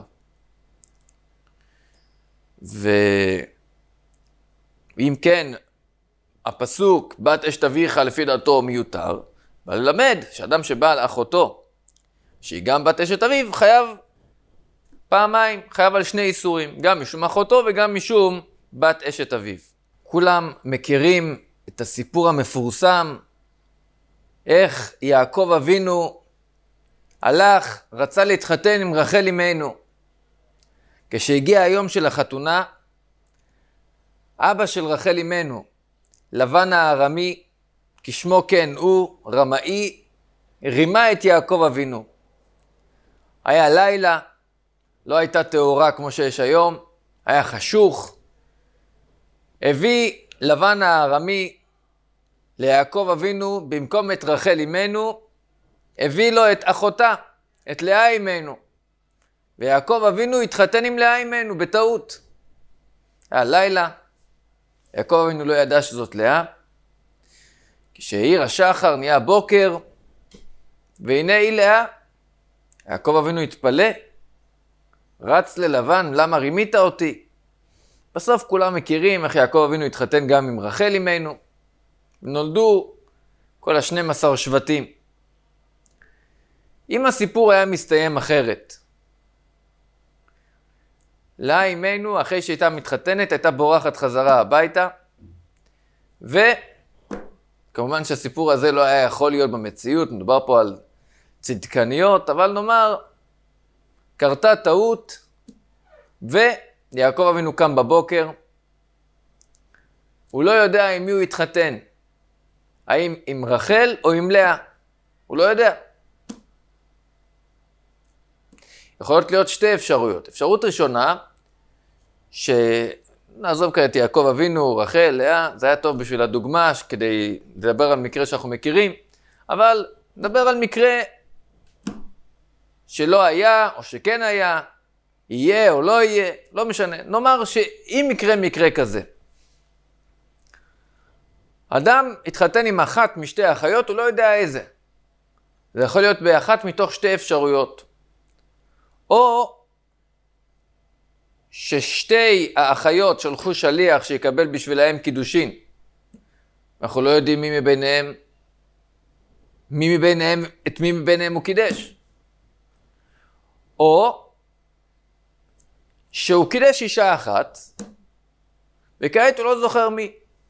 ואם כן, הפסוק בת אשת אביך לפי דעתו מיותר, וללמד שאדם שבא על אחותו, שהיא גם בת אשת אביו, חייב פעמיים, חייב על שני איסורים, גם משום אחותו וגם משום בת אשת אביו. כולם מכירים את הסיפור המפורסם, איך יעקב אבינו הלך, רצה להתחתן עם רחל אמנו. כשהגיע היום של החתונה, אבא של רחל אמנו, לבן הארמי, כשמו כן הוא, רמאי, רימה את יעקב אבינו. היה לילה, לא הייתה תאורה כמו שיש היום, היה חשוך. הביא לבן הארמי ליעקב אבינו, במקום את רחל אמנו, הביא לו את אחותה, את לאה אמנו. ויעקב אבינו התחתן עם לאה אמנו בטעות. היה לילה, יעקב אבינו לא ידע שזאת לאה. כשהעיר השחר נהיה בוקר, והנה היא לאה. יעקב אבינו התפלא, רץ ללבן, למה רימית אותי? בסוף כולם מכירים איך יעקב אבינו התחתן גם עם רחל אמנו. נולדו כל 12 שבטים. אם הסיפור היה מסתיים אחרת, לאה אמנו אחרי שהייתה מתחתנת הייתה בורחת חזרה הביתה, וכמובן שהסיפור הזה לא היה יכול להיות במציאות, מדובר פה על צדקניות, אבל נאמר, קרתה טעות, ויעקב אבינו קם בבוקר, הוא לא יודע עם מי הוא התחתן, האם עם רחל או עם לאה, הוא לא יודע. יכולות להיות שתי אפשרויות. אפשרות ראשונה, שנעזוב כעת יעקב אבינו, רחל, לאה, זה היה טוב בשביל הדוגמה, כדי לדבר על מקרה שאנחנו מכירים, אבל נדבר על מקרה שלא היה או שכן היה, יהיה או לא יהיה, לא משנה. נאמר שאם יקרה מקרה כזה, אדם התחתן עם אחת משתי האחיות, הוא לא יודע איזה. זה יכול להיות באחת מתוך שתי אפשרויות. או ששתי האחיות שלחו שליח שיקבל בשבילהם קידושין. אנחנו לא יודעים מי מביניהם את מי מביניהם הוא קידש. או שהוא קידש אישה אחת, וכעת הוא לא זוכר מי.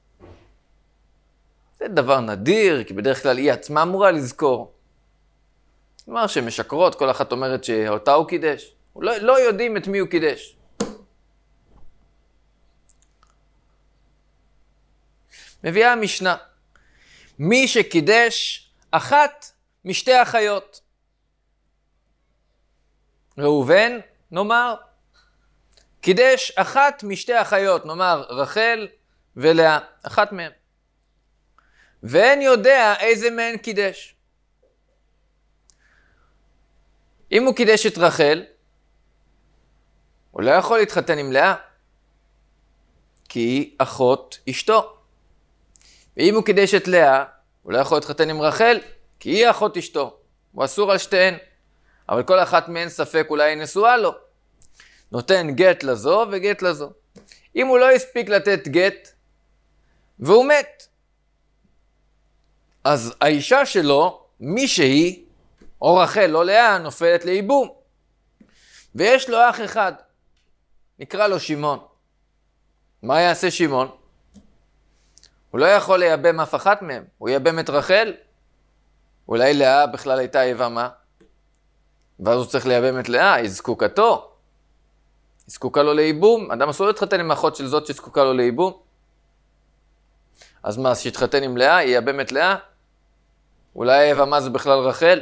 זה דבר נדיר, כי בדרך כלל היא עצמה אמורה לזכור. כלומר שהן משקרות, כל אחת אומרת שאותה הוא קידש. לא יודעים את מי הוא קידש. מביאה המשנה. מי שקידש אחת משתי אחיות. ראובן, נאמר, קידש אחת משתי אחיות, נאמר רחל ולאה, אחת מהן. ואין יודע איזה מהן קידש. אם הוא קידש את רחל, הוא לא יכול להתחתן עם לאה, כי היא אחות אשתו. ואם הוא קידש את לאה, הוא לא יכול להתחתן עם רחל, כי היא אחות אשתו. הוא אסור על שתיהן. אבל כל אחת מהן ספק אולי היא נשואה לו. נותן גט לזו וגט לזו. אם הוא לא הספיק לתת גט, והוא מת, אז האישה שלו, מי שהיא, או רחל או לאה, נופלת לאיבום. ויש לו אח אחד, נקרא לו שמעון. מה יעשה שמעון? הוא לא יכול לייבם אף אחת מהם. הוא ייבם את רחל. אולי לאה בכלל הייתה יבמה. ואז הוא צריך לייבם את לאה, היא זקוקתו. היא זקוקה לו לייבום. אדם אסור להתחתן עם אחות של זאת שזקוקה לו לייבום. אז מה, שיתחתן עם לאה, ייבם את לאה? אולי היבמה זה בכלל רחל.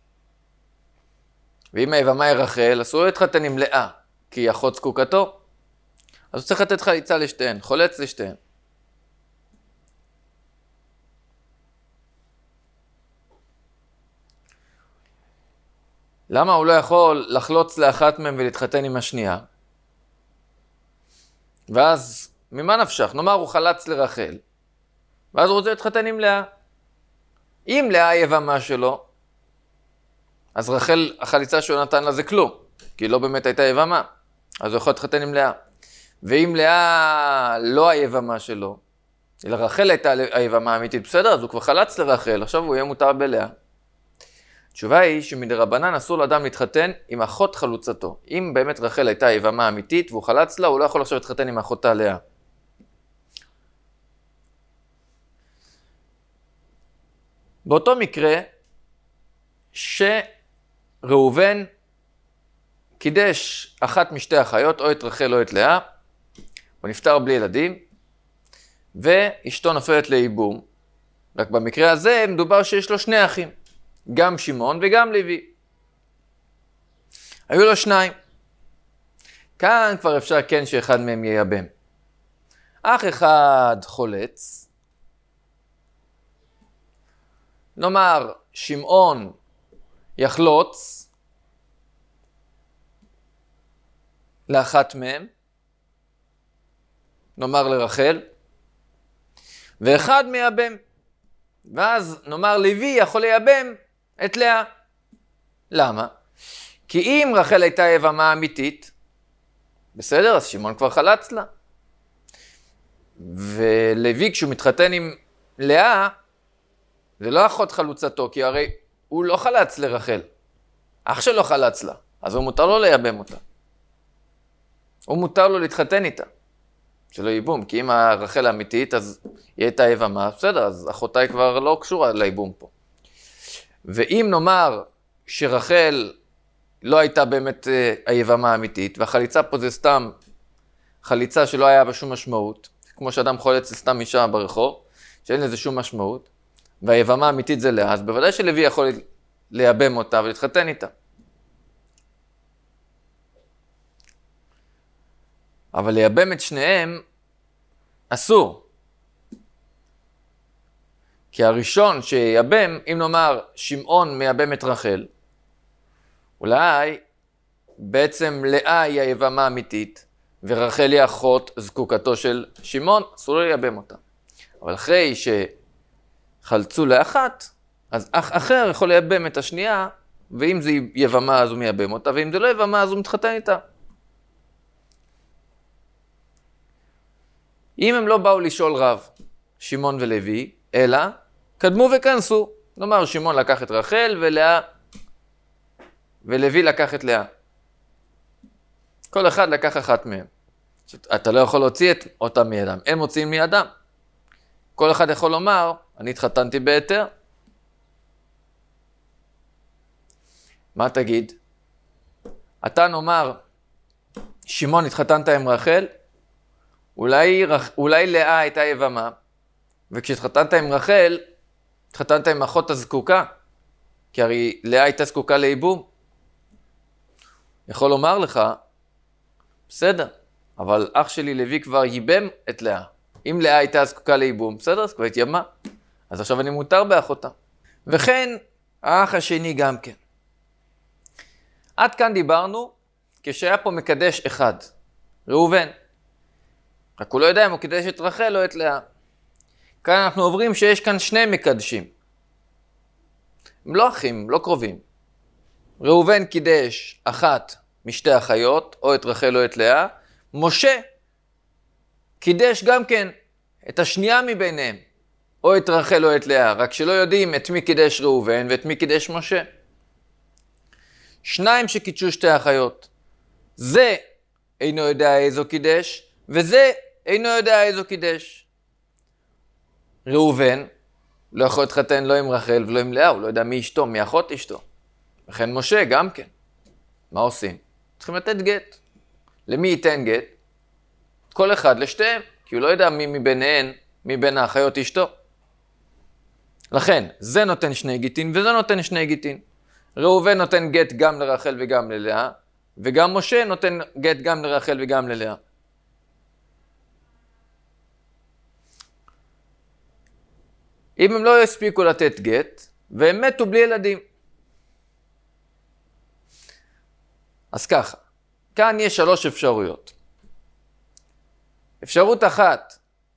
ואם היבמה היא רחל, אסור להתחתן עם לאה, כי היא אחות זקוקתו. אז הוא צריך לתת חליצה לשתיהן, חולץ לשתיהן. למה הוא לא יכול לחלוץ לאחת מהם ולהתחתן עם השנייה? ואז, ממה נפשך? נאמר הוא חלץ לרחל, ואז הוא רוצה להתחתן עם לאה. אם לאה היבמה שלו, אז רחל, החליצה שהוא נתן לה זה כלום, כי היא לא באמת הייתה יבמה, אז הוא יכול להתחתן עם לאה. ואם לאה לא היבמה שלו, אלא רחל הייתה היבמה האמיתית, בסדר, אז הוא כבר חלץ לרחל, עכשיו הוא יהיה מותר בלאה. התשובה היא שמדרבנן אסור לאדם להתחתן עם אחות חלוצתו. אם באמת רחל הייתה יבמה אמיתית והוא חלץ לה, הוא לא יכול עכשיו להתחתן עם אחותה לאה. באותו מקרה, שראובן קידש אחת משתי אחיות, או את רחל או את לאה, הוא נפטר בלי ילדים, ואשתו נופלת לייבום. רק במקרה הזה מדובר שיש לו שני אחים, גם שמעון וגם לוי. היו לו שניים. כאן כבר אפשר כן שאחד מהם ייבם. אח אחד חולץ, נאמר שמעון יחלוץ לאחת מהם, נאמר לרחל, ואחד מייבם. ואז נאמר לוי יכול לייבם את לאה. למה? כי אם רחל הייתה יבמה אמיתית, בסדר, אז שמעון כבר חלץ לה. ולוי כשהוא מתחתן עם לאה, זה לא אחות חלוצתו, כי הרי הוא לא חלץ לרחל. אח שלו חלץ לה, אז הוא מותר לו לייבם אותה. הוא מותר לו להתחתן איתה. שלא ייבום, כי אם הרחל האמיתית, אז היא הייתה יבמה, בסדר, אז אחותה היא כבר לא קשורה לייבום פה. ואם נאמר שרחל לא הייתה באמת היבמה האמיתית, והחליצה פה זה סתם חליצה שלא היה בה שום משמעות, כמו שאדם חולץ לסתם אישה ברחוב, שאין לזה שום משמעות, והיבמה האמיתית זה לאה, אז בוודאי שלוי יכול לייבם אותה ולהתחתן איתה. אבל לייבם את שניהם אסור. כי הראשון שייבם, אם נאמר שמעון מייבם את רחל, אולי בעצם לאה היא היבמה האמיתית, ורחל היא אחות זקוקתו של שמעון, אסור לו לייבם אותה. אבל אחרי שחלצו לאחת, אז אח אחר יכול לייבם את השנייה, ואם זה יבמה אז הוא מייבם אותה, ואם זה לא יבמה אז הוא מתחתן איתה. אם הם לא באו לשאול רב, שמעון ולוי, אלא קדמו וכנסו. נאמר שמעון לקח את רחל ולוי לקח את לאה. כל אחד לקח אחת מהם. אתה לא יכול להוציא אותם מידם, הם מוציאים מידם. כל אחד יכול לומר, אני התחתנתי בהיתר. מה תגיד? אתה נאמר, שמעון התחתנת עם רחל, אולי לאה הייתה יבמה, וכשהתחתנת עם רחל, התחתנת עם אחות הזקוקה, כי הרי לאה הייתה זקוקה לייבום. יכול לומר לך, בסדר, אבל אח שלי לוי כבר ייבם את לאה. אם לאה הייתה זקוקה לייבום, בסדר, אז כבר התייבמה. אז עכשיו אני מותר באחותה. וכן, האח השני גם כן. עד כאן דיברנו כשהיה פה מקדש אחד, ראובן. רק הוא לא יודע אם הוא קידש את רחל או את לאה. כאן אנחנו עוברים שיש כאן שני מקדשים. הם לא אחים, לא קרובים. ראובן קידש אחת משתי אחיות, או את רחל או את לאה. משה קידש גם כן את השנייה מביניהם, או את רחל או את לאה, רק שלא יודעים את מי קידש ראובן ואת מי קידש משה. שניים שקידשו שתי אחיות. זה אינו יודע איזו קידש, וזה אינו יודע איזו קידש. ראובן לא יכול להתחתן לא עם רחל ולא עם לאה, הוא לא יודע מי אשתו, מי אחות אשתו. וכן משה גם כן. מה עושים? צריכים לתת גט. למי ייתן גט? כל אחד לשתיהם, כי הוא לא יודע מי מביניהן, מבין האחיות אשתו. לכן, זה נותן שני גיטין וזה נותן שני גיטין. ראובן נותן גט גם לרחל וגם ללאה, וגם משה נותן גט גם לרחל וגם ללאה. אם הם לא הספיקו לתת גט, והם מתו בלי ילדים. אז ככה, כאן יש 3 אפשרויות. אפשרות אחת,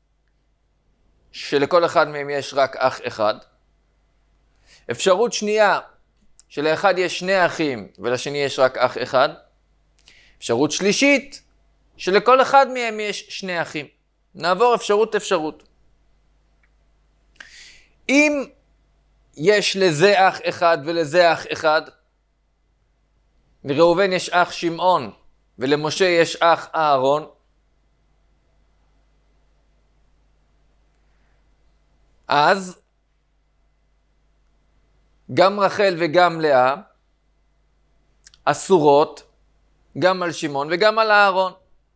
שלכל אחד מהם יש רק אח אחד. אפשרות שנייה, שלאחד יש 2 אחים ולשני יש רק אח אחד. אפשרות שלישית, שלכל אחד מהם יש 2 אחים. נעבור אפשרות. אם יש לזה אח אחד ולזה אח אחד, לראובן יש אח שמעון ולמשה יש אח אהרון, אז גם רחל וגם לאה אסורות גם על שמעון וגם על אהרון.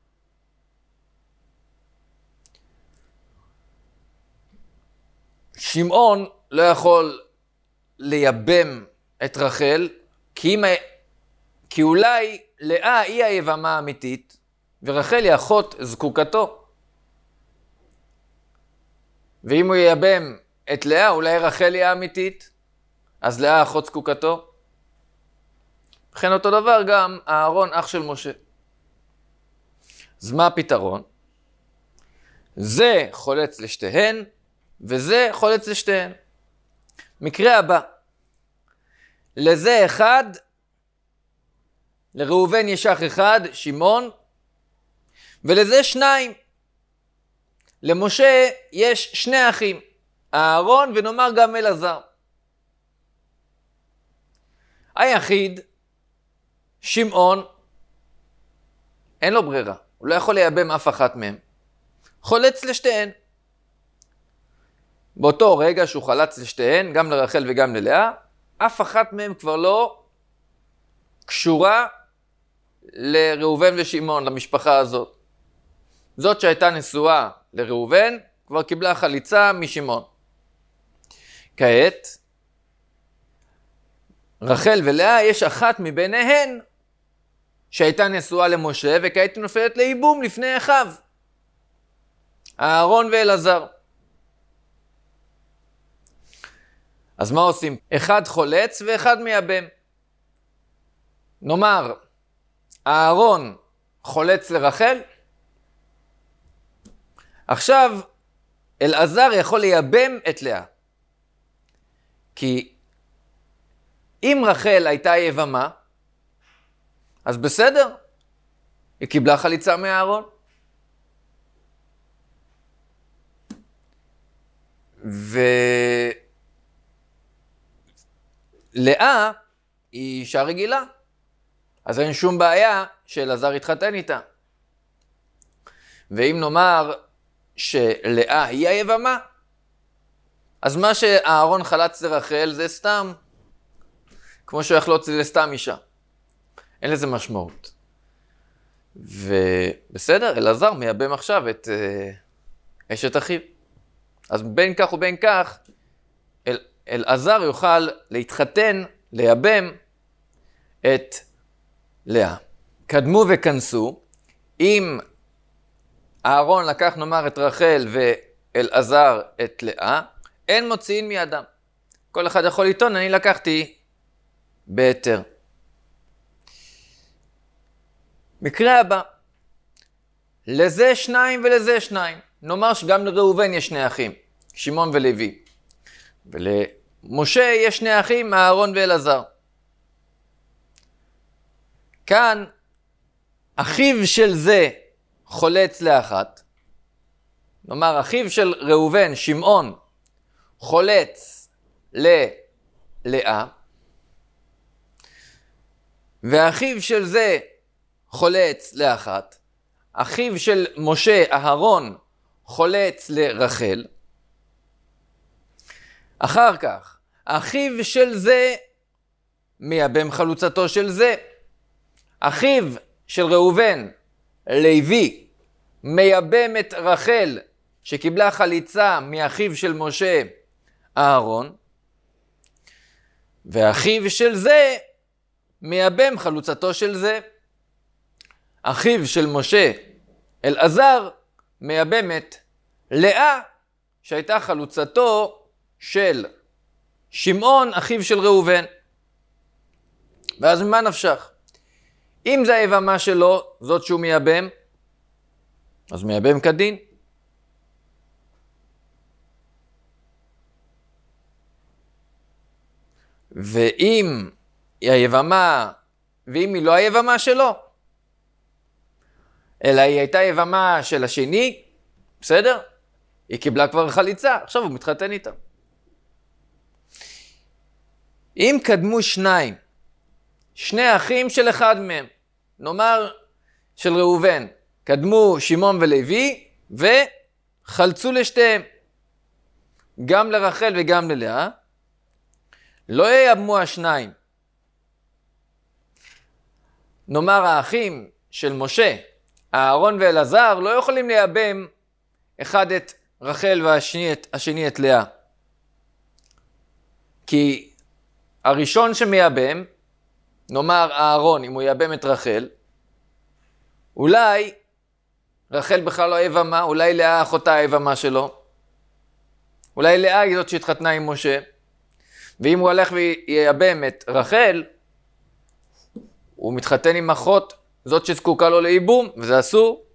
שמעון לא יכול לייבם את רחל, כי אולי לאה היא היבמה האמיתית, ורחל היא אחות זקוקתו. ואם הוא ייבם את לאה, אולי רחל היא האמיתית, אז לאה אחות זקוקתו. וכן אותו דבר גם אהרון אח של משה. אז מה הפתרון? זה חולץ לשתיהן, וזה חולץ לשתיהן. מקרה הבא, לזה אחד, לראובן יש אח אחד, שמעון, ולזה 2. למשה יש 2 אחים, אהרון ונאמר גם אלעזר. היחיד, שמעון, אין לו ברירה, הוא לא יכול לייבם אף אחת מהם. חולץ לשתיהן. באותו רגע שהוא חלץ לשתיהן, גם לרחל וגם ללאה, אף אחת מהם כבר לא קשורה לראובן ושמעון, למשפחה הזאת. זאת שהייתה נשואה לראובן, כבר קיבלה חליצה משמעון. כעת, רחל ולאה יש אחת מביניהן שהייתה נשואה למשה, וכעת נופלת לייבום לפני אחיו, אהרון ואלעזר. אז מה עושים? אחד חולץ ואחד מייבם. נאמר, אהרון חולץ לרחל, עכשיו אלעזר יכול לייבם את לאה. כי אם רחל הייתה יבמה, אז בסדר, היא קיבלה חליצה מאהרון. לאה היא אישה רגילה, אז אין שום בעיה שאלעזר יתחתן איתה. ואם נאמר שלאה היא היבמה, אז מה שאהרון חלץ לרחל זה סתם, כמו שהוא יחלוץ לסתם אישה. אין לזה משמעות. ובסדר, אלעזר מייבם עכשיו את אשת אחיו. אז בין כך ובין כך, אלעזר יוכל להתחתן, לייבם את לאה. קדמו וכנסו, אם אהרון לקח נאמר את רחל ואלעזר את לאה, אין מוציאים מידם. כל אחד יכול לטעון, אני לקחתי בהיתר. מקרה הבא, לזה 2 ולזה 2. נאמר שגם לראובן יש 2 אחים, שמעון ולוי. ולמשה יש 2 אחים, אהרון ואלעזר. כאן, אחיו של זה חולץ לאחת. נאמר, אחיו של ראובן, שמעון, חולץ ללאה. ואחיו של זה חולץ לאחת. אחיו של משה, אהרון, חולץ לרחל. אחר כך, אחיו של זה מייבם חלוצתו של זה. אחיו של ראובן, לוי, מייבם את רחל, שקיבלה חליצה מאחיו של משה, אהרון. ואחיו של זה מייבם חלוצתו של זה. אחיו של משה, אלעזר, מייבם את לאה, שהייתה חלוצתו של שמעון, אחיו של ראובן. ואז ממה נפשך? אם זה היבמה שלו, זאת שהוא מייבם, אז מייבם כדין. ואם היא היבמה, ואם היא לא היבמה שלו, אלא היא הייתה יבמה של השני, בסדר? היא קיבלה כבר חליצה, עכשיו הוא מתחתן איתה. אם קדמו 2, 2 אחים של אחד מהם, נאמר של ראובן, קדמו שמעון ולוי, וחלצו לשתיהם, גם לרחל וגם ללאה, לא ייבמו 2. נאמר האחים של משה, אהרון ואלעזר, לא יכולים לייבם אחד את רחל והשני את לאה. כי הראשון שמייבם, נאמר אהרון, אם הוא ייבם את רחל, אולי רחל בכלל לא יבמה, אולי לאה אחותה היבמה שלו, אולי לאה היא זאת שהתחתנה עם משה, ואם הוא הולך וייבם את רחל, הוא מתחתן עם אחות, זאת שזקוקה לו לייבום, וזה אסור.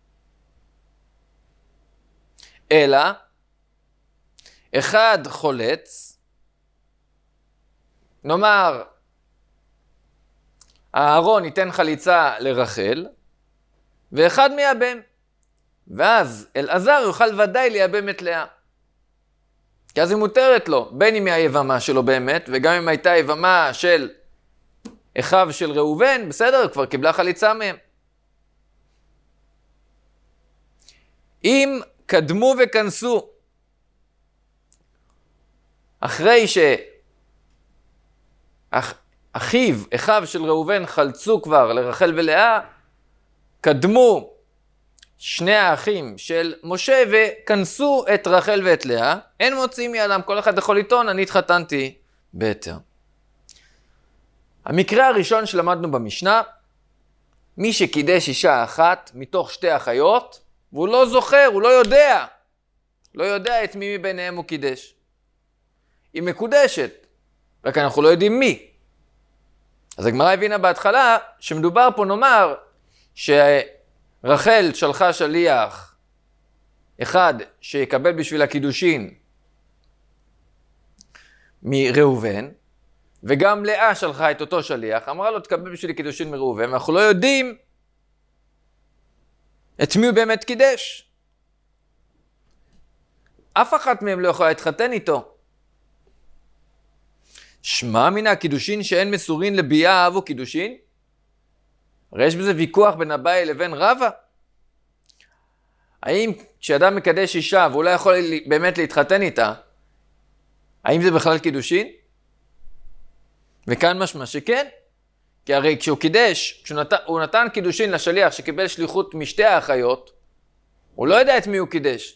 אלא, אחד חולץ, נאמר, אהרון ייתן חליצה לרחל, ואחד מייבם. ואז אלעזר יוכל ודאי לייבם את לאה. כי אז היא מותרת לו, בין אם היא היבמה שלו באמת, וגם אם הייתה יבמה של אחיו של ראובן, בסדר, כבר קיבלה חליצה מהם. אם קדמו וכנסו, אחרי אחיו של ראובן חלצו כבר לרחל ולאה, קדמו 2 האחים של משה וכנסו את רחל ואת לאה, אין מוציאים מידם, כל אחד יכול לטעון, אני התחתנתי בהיתר. המקרה הראשון שלמדנו במשנה, מי שקידש אישה אחת מתוך 2 אחיות, והוא לא זוכר, הוא לא יודע את מי מביניהם הוא קידש. היא מקודשת, רק אנחנו לא יודעים מי. אז הגמרא הבינה בהתחלה שמדובר פה, נאמר, שרחל שלחה שליח אחד שיקבל בשביל הקידושין מראובן, וגם לאה שלחה את אותו שליח, אמרה לו תקבל בשביל הקידושין מראובן, ואנחנו לא יודעים את מי הוא באמת קידש. אף אחת מהם לא יכולה להתחתן איתו. שמע מן הקידושין שאין מסורין לביאה אבו קידושין? הרי יש בזה ויכוח בין אביי לבין רבא. האם כשאדם מקדש אישה והוא לא יכול באמת להתחתן איתה, האם זה בכלל קידושין? וכאן משמע שכן. כי הרי כשהוא קידש, הוא נתן קידושין לשליח שקיבל שליחות משתי האחיות, הוא לא יודע את מי הוא קידש.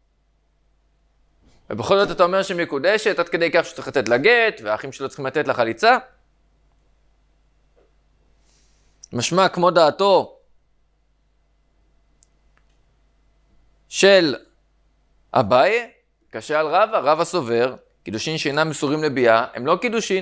ובכל זאת אתה אומר שהיא מקודשת, עד כדי כך שצריך לתת לה גט, והאחים שלו צריכים לתת לה חליצה. משמע כמו דעתו של אביי, קשה על רבא, רבא סובר, קידושין שאינם מסורים לביאה, הם לא קידושין.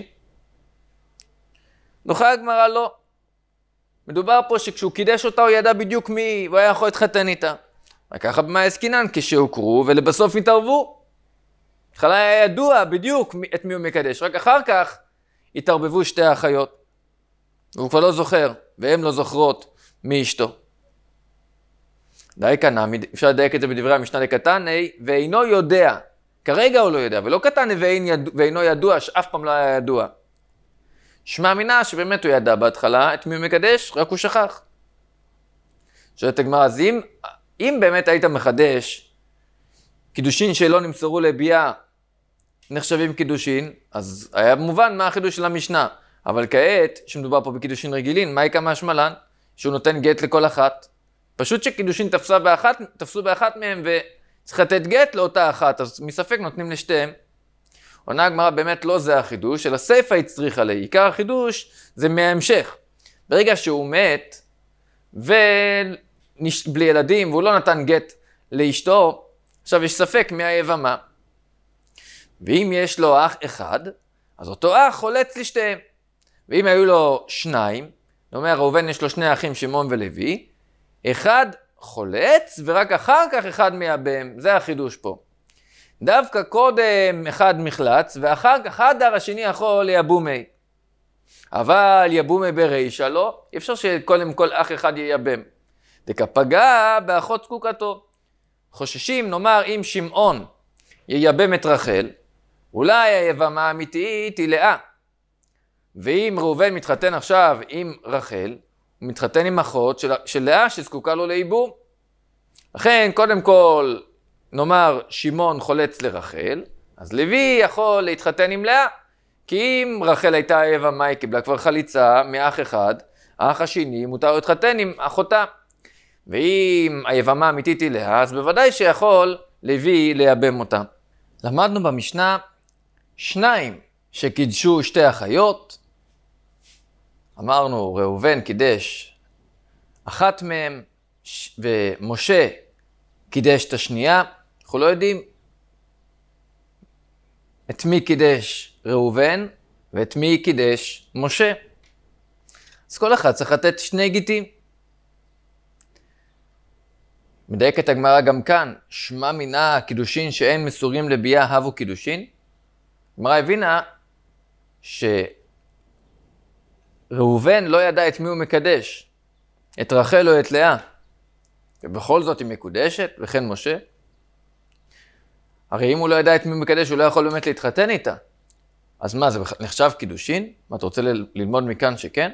דוחה הגמרא לא. מדובר פה שכשהוא קידש אותה הוא ידע בדיוק מי, הוא היה יכול להתחתן איתה. וככה במה עסקינן כשהוכרו ולבסוף התערבו. התחלה היה ידוע בדיוק את מי הוא מקדש, רק אחר כך התערבבו שתי האחיות. והוא כבר לא זוכר, והן לא זוכרות מי אשתו. די כאן, אפשר לדייק את זה בדברי המשנה לקטני, ואינו יודע. כרגע הוא לא יודע, ולא קטני ואינו ידוע, שאף פעם לא היה ידוע. שמע מינה שבאמת הוא ידע בהתחלה את מי הוא מקדש, רק הוא שכח. שואלת הגמרא, אז אם באמת היית מחדש, קידושין שלא נמסרו לביאה נחשבים קידושין, אז היה מובן מה החידוש של המשנה. אבל כעת, שמדובר פה בקידושין רגילים, מה יקרה מהשמלן? שהוא נותן גט לכל אחת. פשוט שקידושין תפסו באחת מהם וצריך לתת גט לאותה אחת, אז מספק נותנים לשתיהם. עונה הגמרא באמת לא זה החידוש, אלא סיפא הצריך עליה. עיקר החידוש זה מההמשך. ברגע שהוא מת ובלי ילדים והוא לא נתן גט לאשתו, עכשיו יש ספק מי היבמה. ואם יש לו אח אחד, אז אותו אח חולץ לשתיהם. ואם היו לו שניים, זאת אומרת, ראובן יש לו שני אחים, שמעון ולוי, אחד חולץ ורק אחר כך אחד מייבם. זה החידוש פה. דווקא קודם אחד מחלץ, ואחר כך הדר השני יכול ליבומי. אבל יבומי ברישא לא, אי אפשר שקודם כל אח אחד ייבם. דקפגע באחות זקוקתו. חוששים, נאמר, אם שמעון ייבם את רחל, אולי היבמה האמיתית היא לאה. ואם ראובן מתחתן עכשיו עם רחל, הוא מתחתן עם אחות של לאה שזקוקה לו לייבום. לכן, קודם כל, נאמר, שמעון חולץ לרחל, אז לוי יכול להתחתן עם לאה. כי אם רחל הייתה היבמה, היא קיבלה כבר חליצה מאח אחד, האח השני מותר להתחתן עם אחותה. ואם היבמה האמיתית היא לאה, אז בוודאי שיכול לוי לייבם אותה. למדנו במשנה שניים שקידשו שתי אחיות. אמרנו, ראובן קידש אחת מהם, ומשה קידש את השנייה. אנחנו לא יודעים את מי קידש ראובן ואת מי קידש משה. אז כל אחד צריך לתת שני גיטים. מדייקת הגמרא גם כאן, שמע מינה קידושין שאין מסורים לביאה הבו קידושין. הגמרא הבינה שראובן לא ידע את מי הוא מקדש, את רחל או את לאה. ובכל זאת היא מקודשת, וכן משה. הרי אם הוא לא ידע את מי הוא מקדש, הוא לא יכול באמת להתחתן איתה. אז מה, זה נחשב קידושין? מה, אתה רוצה ללמוד מכאן שכן?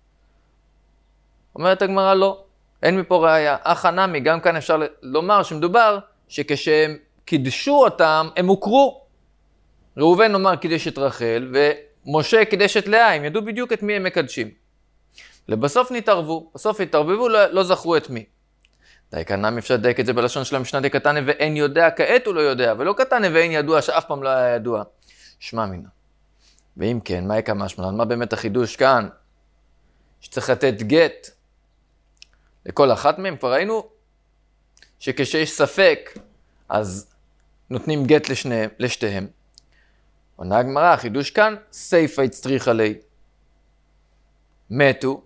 אומרת הגמרא לא. אין מפה ראיה. אחא נמי, גם כאן אפשר לומר שמדובר שכשהם קידשו אותם, הם הוכרו. ראובן נאמר קידש את רחל, ומשה קידש את לאה, הם ידעו בדיוק את מי הם מקדשים. לבסוף נתערבו, בסוף התערבבו, לא זכרו את מי. די כאן נמי אפשר לדייק את זה בלשון של המשנה דקתני, ואין יודע, כעת הוא לא יודע, ולא קטני ואין ידוע, שאף פעם לא היה ידוע. שמע מינה. ואם כן, מה יקרה משמע? מה באמת החידוש כאן? שצריך לתת גט לכל אחת מהם. כבר ראינו שכשיש ספק, אז נותנים גט לשתיהם. עונה הגמרא, החידוש כאן, סיפא הצריך עלי. מתו,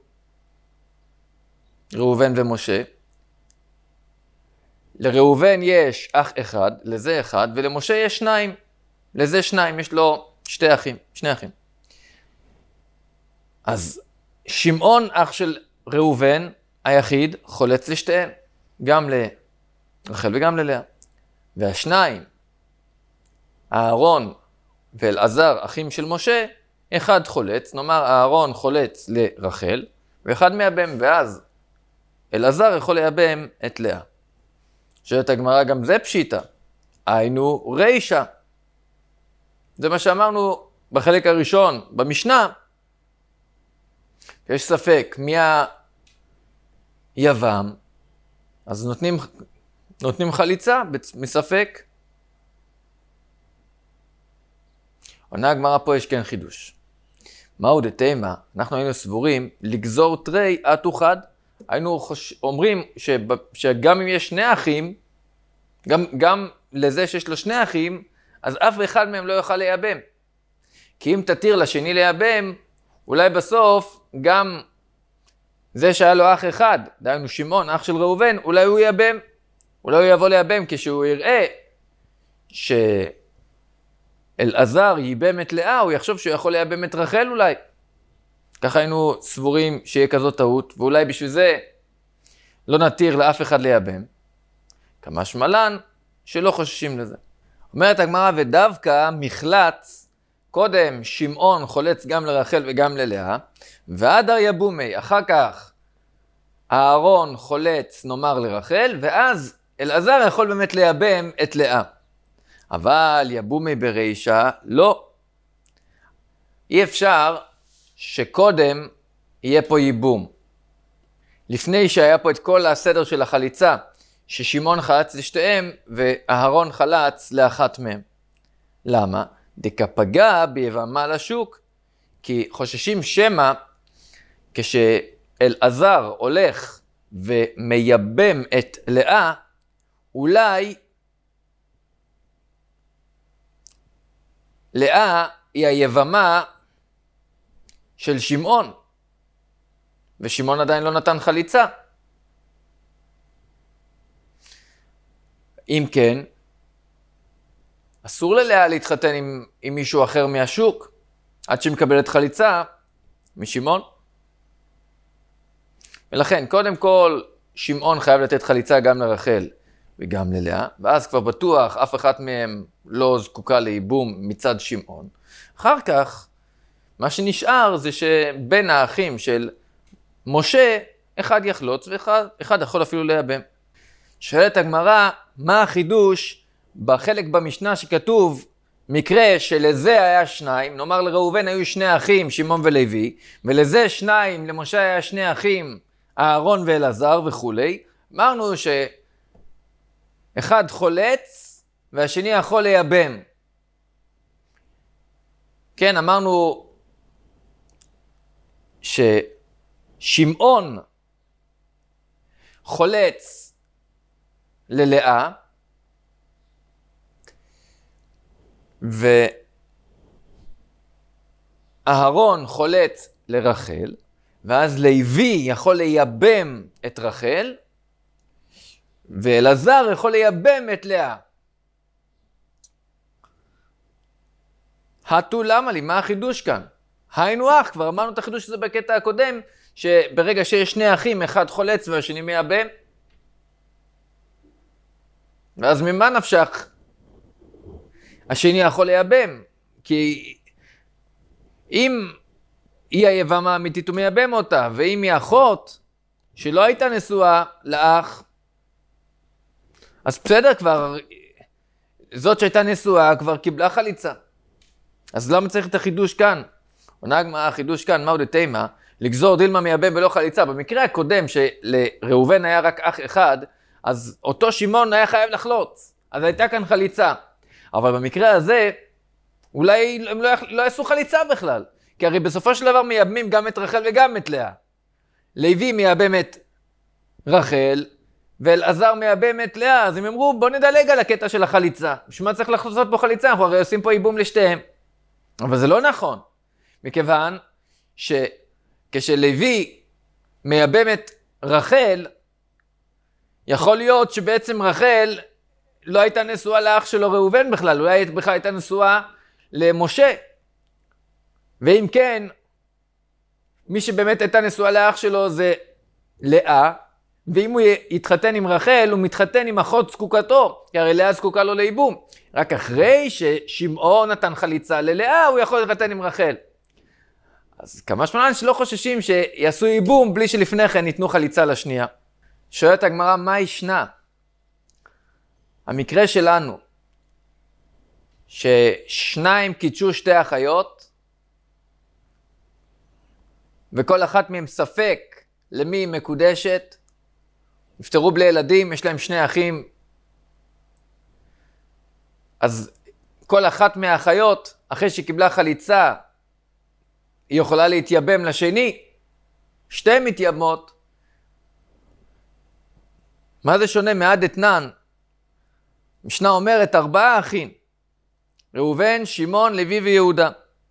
ראובן ומשה. לראובן יש אח אחד, לזה אחד, ולמשה יש שניים. לזה שניים, יש לו שני אחים. אז שמעון, אח של ראובן, היחיד, חולץ לשתיהם, גם לרחל וגם ללאה. והשניים, אהרון ואלעזר, אחים של משה, אחד חולץ, נאמר אהרון חולץ לרחל, ואחד מייבם, ואז אלעזר יכול לייבם את לאה. שואלת הגמרא, גם זה פשיטה, היינו רישה. זה מה שאמרנו בחלק הראשון, במשנה. יש ספק מי היבם, אז נותנים חליצה מספק. עונה הגמרא, פה יש כן חידוש. מהו דתימה? אנחנו היינו סבורים לגזור תרי אתו חד. היינו אומרים שגם אם יש שני אחים, גם לזה שיש לו שני אחים, אז אף אחד מהם לא יוכל לייבם. כי אם תתיר לשני לייבם, אולי בסוף גם זה שהיה לו אח אחד, דהיינו שמעון, אח של ראובן, אולי הוא ייבם. אולי הוא יבוא לייבם כשהוא יראה שאלעזר ייבם את לאה, הוא יחשוב שהוא יכול לייבם את רחל אולי. ככה היינו סבורים שיהיה כזאת טעות, ואולי בשביל זה לא נתיר לאף אחד לייבם. כמשמע לן שלא חוששים לזה. אומרת הגמרא, ודווקא מחלץ, קודם שמעון חולץ גם לרחל וגם ללאה, והדר יבומי, אחר כך אהרון חולץ נאמר לרחל, ואז אלעזר יכול באמת לייבם את לאה. אבל יבומי ברישה, לא. אי אפשר שקודם יהיה פה ייבום. לפני שהיה פה את כל הסדר של החליצה, ששמעון חלץ לשתיהם ואהרון חלץ לאחת מהם. למה? דקפגע ביבמה לשוק. כי חוששים שמה כשאלעזר הולך ומייבם את לאה, אולי לאה היא היבמה של שמעון, ושמעון עדיין לא נתן חליצה. אם כן, אסור ללאה להתחתן עם מישהו אחר מהשוק, עד שמקבלת חליצה משמעון. ולכן, קודם כל, שמעון חייב לתת חליצה גם לרחל וגם ללאה, ואז כבר בטוח אף אחת מהם לא זקוקה לייבום מצד שמעון. אחר כך, מה שנשאר זה שבין האחים של משה, אחד יחלוץ ואחד יכול אפילו לייבם. שואלת הגמרא, מה החידוש בחלק במשנה שכתוב מקרה שלזה היה שניים, נאמר לראובן היו שני אחים, שמעון ולוי, ולזה שניים, למשה היה שני אחים, אהרון ואלעזר וכו'. אמרנו שאחד חולץ והשני יכול לייבם. כן, אמרנו ששמעון חולץ ללאה, ואהרון חולץ לרחל, ואז לוי יכול לייבם את רחל, ואלעזר יכול לייבם את לאה. התו למה לי? מה החידוש כאן? היינו אח, כבר אמרנו את החידוש הזה בקטע הקודם, שברגע שיש שני אחים, אחד חולץ והשני מייבם. ואז ממה נפשך? השני יכול לייבם, כי אם היא היבמה האמיתית הוא מייבם אותה, ואם היא אחות שלא הייתה נשואה לאח, אז בסדר, כבר זאת שהייתה נשואה כבר קיבלה חליצה. אז למה צריך את החידוש כאן? עונה הגמרא, החידוש כאן, מהו דתימה? לגזור דילמה מייבם ולא חליצה. במקרה הקודם שלראובן היה רק אח אחד, אז אותו שמעון היה חייב לחלוץ, אז הייתה כאן חליצה. אבל במקרה הזה, אולי הם לא יעשו חליצה בכלל. כי הרי בסופו של דבר מייבמים גם את רחל וגם את לאה. לוי מייבם את רחל, ואלעזר מייבם את לאה. אז הם אמרו, בוא נדלג על הקטע של החליצה. בשביל מה צריך לעשות פה חליצה? אנחנו הרי עושים פה ייבום לשתיהם. אבל זה לא נכון. מכיוון שכשלוי מייבם את רחל, יכול להיות שבעצם רחל לא הייתה נשואה לאח שלו ראובן בכלל, אולי בכלל הייתה נשואה למשה. ואם כן, מי שבאמת הייתה נשואה לאח שלו זה לאה, ואם הוא יתחתן עם רחל, הוא מתחתן עם אחות זקוקתו, כי הרי לאה זקוקה לו לייבום. רק אחרי ששמעון נתן חליצה ללאה, הוא יכול להתחתן עם רחל. אז כמה שמלן שלא חוששים שיעשו ייבום בלי שלפני כן ייתנו חליצה לשנייה. שואלת הגמרא, מה ישנה? המקרה שלנו, ששניים קידשו שתי אחיות, וכל אחת מהם ספק למי היא מקודשת, נפטרו בלי ילדים, יש להם שני אחים, אז כל אחת מהאחיות, אחרי שקיבלה חליצה, היא יכולה להתייבם לשני, שתיהן מתייבמות. מה זה שונה מעד אתנן? משנה אומרת 4 אחים, ראובן, שמעון, לוי ויהודה.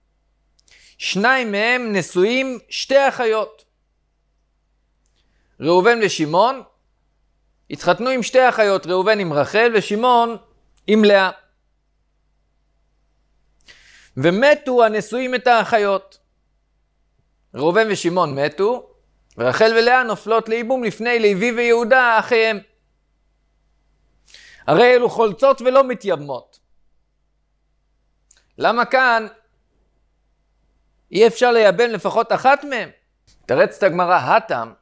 2 מהם נשואים 2 אחיות. ראובן ושמעון התחתנו עם 2 אחיות, ראובן עם רחל ושמעון עם לאה. ומתו הנשואים את האחיות. ראובן ושמעון מתו, ורחל ולאה נופלות לייבום לפני לוי ויהודה אחיהם. הרי אלו חולצות ולא מתייבמות. למה כאן אי אפשר לייבם לפחות אחת מהם? תרצת הגמרא, הטעם,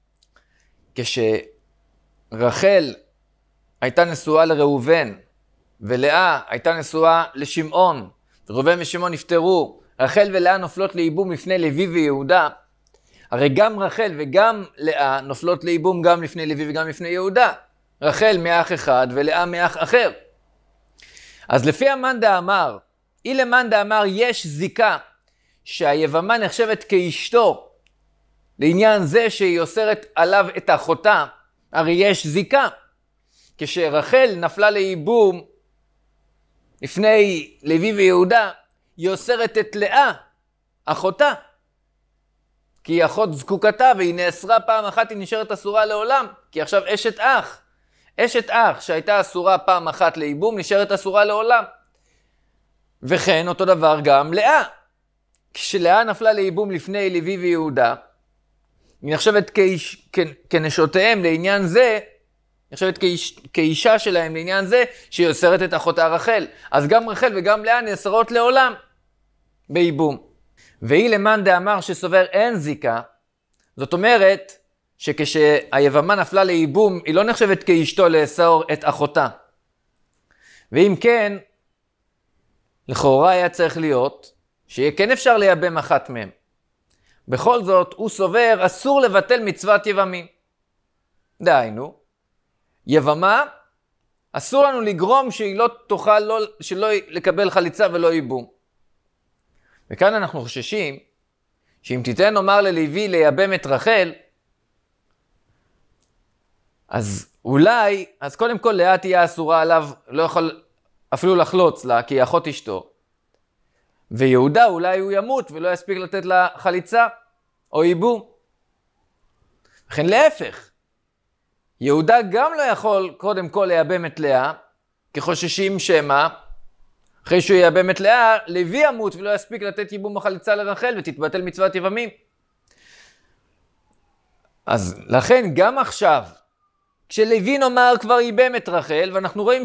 כשרחל הייתה נשואה לראובן, ולאה הייתה נשואה לשמעון, ראובן ושמעון נפטרו, רחל ולאה נופלות לייבום לפני לוי ויהודה, הרי גם רחל וגם לאה נופלות לייבום גם לפני לוי וגם לפני יהודה. רחל מאח אחד ולאה מאח אחר. אז לפי המאן דאמר, למאן דאמר יש זיקה שהיבמה נחשבת כאשתו, לעניין זה שהיא אוסרת עליו את אחותה, הרי יש זיקה. כשרחל נפלה לייבום לפני לוי ויהודה, היא אוסרת את לאה, אחותה. כי היא אחות זקוקתה והיא נאסרה פעם אחת, היא נשארת אסורה לעולם. כי עכשיו אשת אח. אשת אח שהייתה אסורה פעם אחת לייבום, נשארת אסורה לעולם. וכן אותו דבר גם לאה. כשלאה נפלה לייבום לפני לוי ויהודה, היא נחשבת כנשותיהם לעניין זה, נחשבת כאישה שלהם לעניין זה, שהיא אוסרת את אחותה רחל. אז גם רחל וגם לאה נאסרות לעולם בייבום. והיא למאן דאמר שסובר אין זיקה, זאת אומרת שכשהיבמה נפלה לייבום, היא לא נחשבת כאשתו לאסור את אחותה. ואם כן, לכאורה היה צריך להיות שיהיה כן אפשר לייבם אחת מהם. בכל זאת, הוא סובר אסור לבטל מצוות יבמים. דהיינו, יבמה, אסור לנו לגרום שהיא לא תוכל שלא לקבל חליצה ולא ייבום. וכאן אנחנו חוששים שאם תיתן נאמר ללוי לייבם את רחל, אז אולי, אז קודם כל לאה תהיה אסורה עליו, לא יכול אפילו לחלוץ לה, כי היא אחות אשתו. ויהודה אולי הוא ימות ולא יספיק לתת לה חליצה או ייבום. וכן להפך, יהודה גם לא יכול קודם כל לייבם את לאה, כחוששים שמה, אחרי שהוא ייבם את לאה, לוי ימות ולא יספיק לתת ייבום או חליצה לרחל ותתבטל מצוות יבמים. אז לכן גם עכשיו, כשלוי נאמר כבר ייבם את רחל, ואנחנו רואים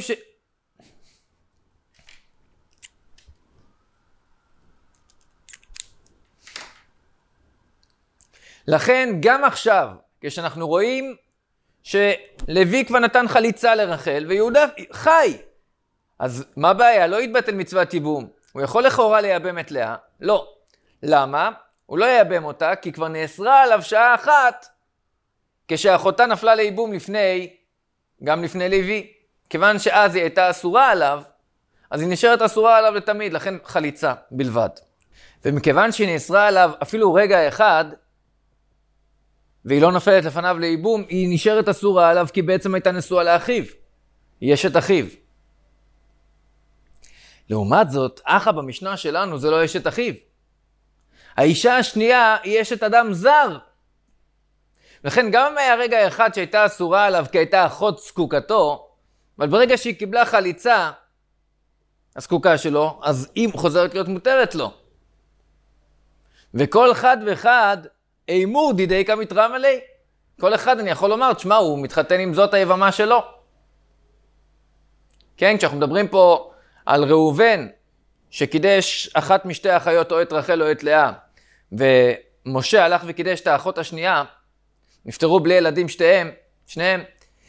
לכן גם עכשיו, כשאנחנו רואים שלוי כבר נתן חליצה לרחל ויהודה חי, אז מה הבעיה? לא יתבטל מצוות ייבום. הוא יכול לכאורה לייבם את לאה? לא. למה? הוא לא ייבם אותה כי כבר נאסרה עליו שעה אחת כשאחותה נפלה לייבום גם לפני לוי. כיוון שאז היא הייתה אסורה עליו, אז היא נשארת אסורה עליו לתמיד, לכן חליצה בלבד. ומכיוון שהיא נאסרה עליו אפילו רגע אחד, והיא לא נופלת לפניו לייבום, היא נשארת אסורה עליו כי בעצם הייתה נשואה לאחיו. היא אשת אחיו. לעומת זאת, אחא במשנה שלנו זה לא אשת אחיו. האישה השנייה היא אשת אדם זר. לכן גם אם היה רגע אחד שהייתה אסורה עליו כי הייתה אחות זקוקתו, אבל ברגע שהיא קיבלה חליצה, הזקוקה שלו, אז היא חוזרת להיות מותרת לו. וכל אחד ואחד, אימור דידי כמתרם עלי. כל אחד אני יכול לומר, תשמע, הוא מתחתן עם זאת היבמה שלו. כן, כשאנחנו מדברים פה על ראובן, שקידש אחת משתי אחיות או את רחל או את לאה, ומשה הלך וקידש את האחות השנייה, נפטרו בלי ילדים שניהם.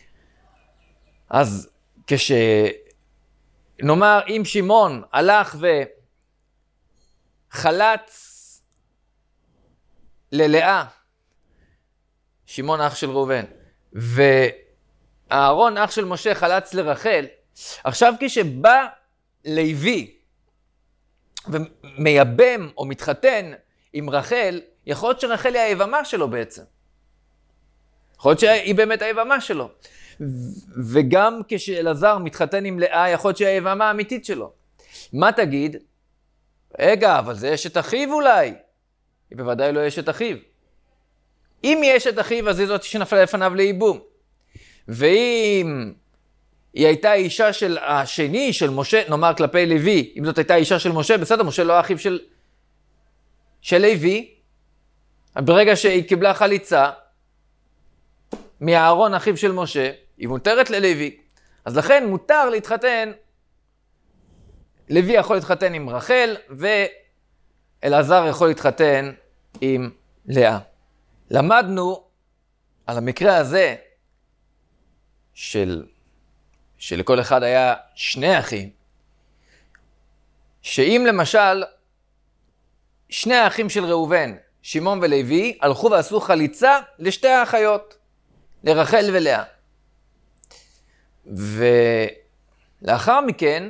אז נאמר, אם שמעון הלך וחלץ ללאה, שמעון אח של ראובן, ואהרון אח של משה חלץ לרחל, עכשיו כשבא לוי ומייבם או מתחתן עם רחל, יכול להיות שרחל היא היבמה שלו בעצם. יכול להיות שהיא באמת היבמה שלו. וגם כשאלעזר מתחתן עם לאה, יכול להיות שהיא היבמה האמיתית שלו. מה תגיד? רגע, אבל זה אשת אחיו אולי. היא בוודאי לא אשת אחיו. אם היא אשת אחיו, אז היא זאת שנפלה לפניו לייבום. ואם היא הייתה אישה של השני, של משה, נאמר כלפי לוי, אם זאת הייתה אישה של משה, בסדר, משה לא אחיו של לוי. ברגע שהיא קיבלה חליצה מהארון אחיו של משה, היא מותרת ללוי. אז לכן מותר להתחתן, לוי יכול להתחתן עם רחל, ואלעזר יכול להתחתן עם לאה. למדנו על המקרה הזה, שלכל אחד היה שני אחים, שאם למשל שני האחים של ראובן, שמעון ולוי, הלכו ועשו חליצה לשתי האחיות, לרחל ולאה. ולאחר מכן,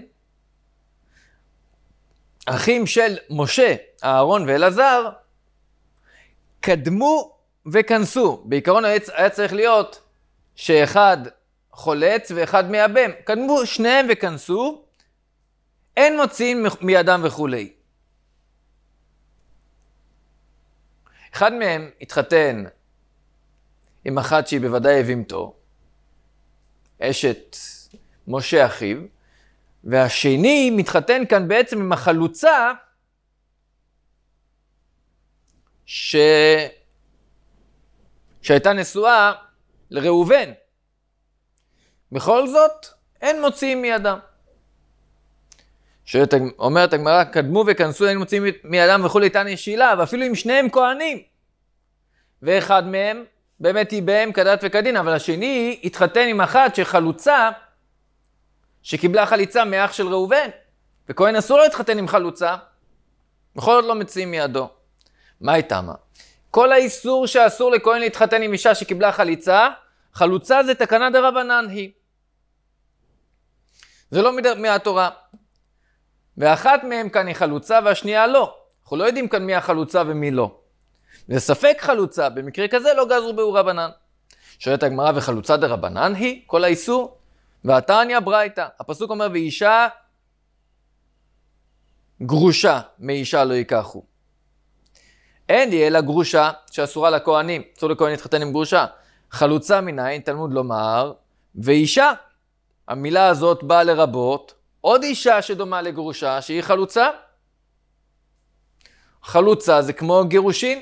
אחים של משה, אהרון ואלעזר, קדמו וכנסו. בעיקרון היה צריך להיות שאחד חולץ ואחד מייבם. קדמו שניהם וכנסו, אין מוציאים מידם וכולי. אחד מהם התחתן עם אחת שהיא בוודאי יבימתו, אשת משה אחיו, והשני מתחתן כאן בעצם עם החלוצה שהייתה נשואה לראובן. בכל זאת, אין מוציאים מידם. אומרת הגמרא, קדמו וכנסו, אין מוציאים מידם וכולי, תניא שאלה, ואפילו אם שניהם כהנים. ואחד מהם באמת ייבם כדת וכדין, אבל השני התחתן עם אחת שחלוצה, שקיבלה חליצה מאח של ראובן. וכהן אסור לו להתחתן עם חלוצה, בכל זאת לא מציעים מידו. מה היא תמה? כל האיסור שאסור לכהן להתחתן עם אישה שקיבלה חליצה, חלוצה זה תקנה דרבנן היא. זה לא מהתורה. ואחת מהם כאן היא חלוצה והשנייה לא. אנחנו לא יודעים כאן מי החלוצה ומי לא. זה ספק חלוצה, במקרה כזה לא גזרו באו רבנן. שואלת הגמרא, וחלוצה דרבנן היא, כל האיסור? והתניא ברייתא, הפסוק אומר, ואישה גרושה מאישה לא ייקחו. אין לי אלא גרושה שאסורה לכהנים, אסור לכהן להתחתן עם גרושה. חלוצה מניין, תלמוד לומר, ואישה. המילה הזאת באה לרבות עוד אישה שדומה לגרושה, שהיא חלוצה. חלוצה זה כמו גירושין.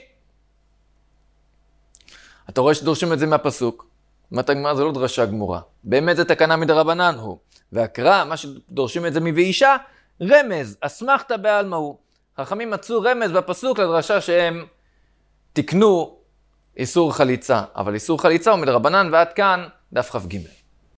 אתה רואה שדורשים את זה מהפסוק. אומרת הגמרא, זה לא דרשה גמורה. באמת זה תקנה מדרבנן הוא. והקרא, מה שדורשים את זה מבאישה, רמז, אסמכתא בעלמא הוא. חכמים מצאו רמז בפסוק לדרשה שהם תקנו איסור חליצה. אבל איסור חליצה הוא מדרבנן, ועד כאן דף כ"ג.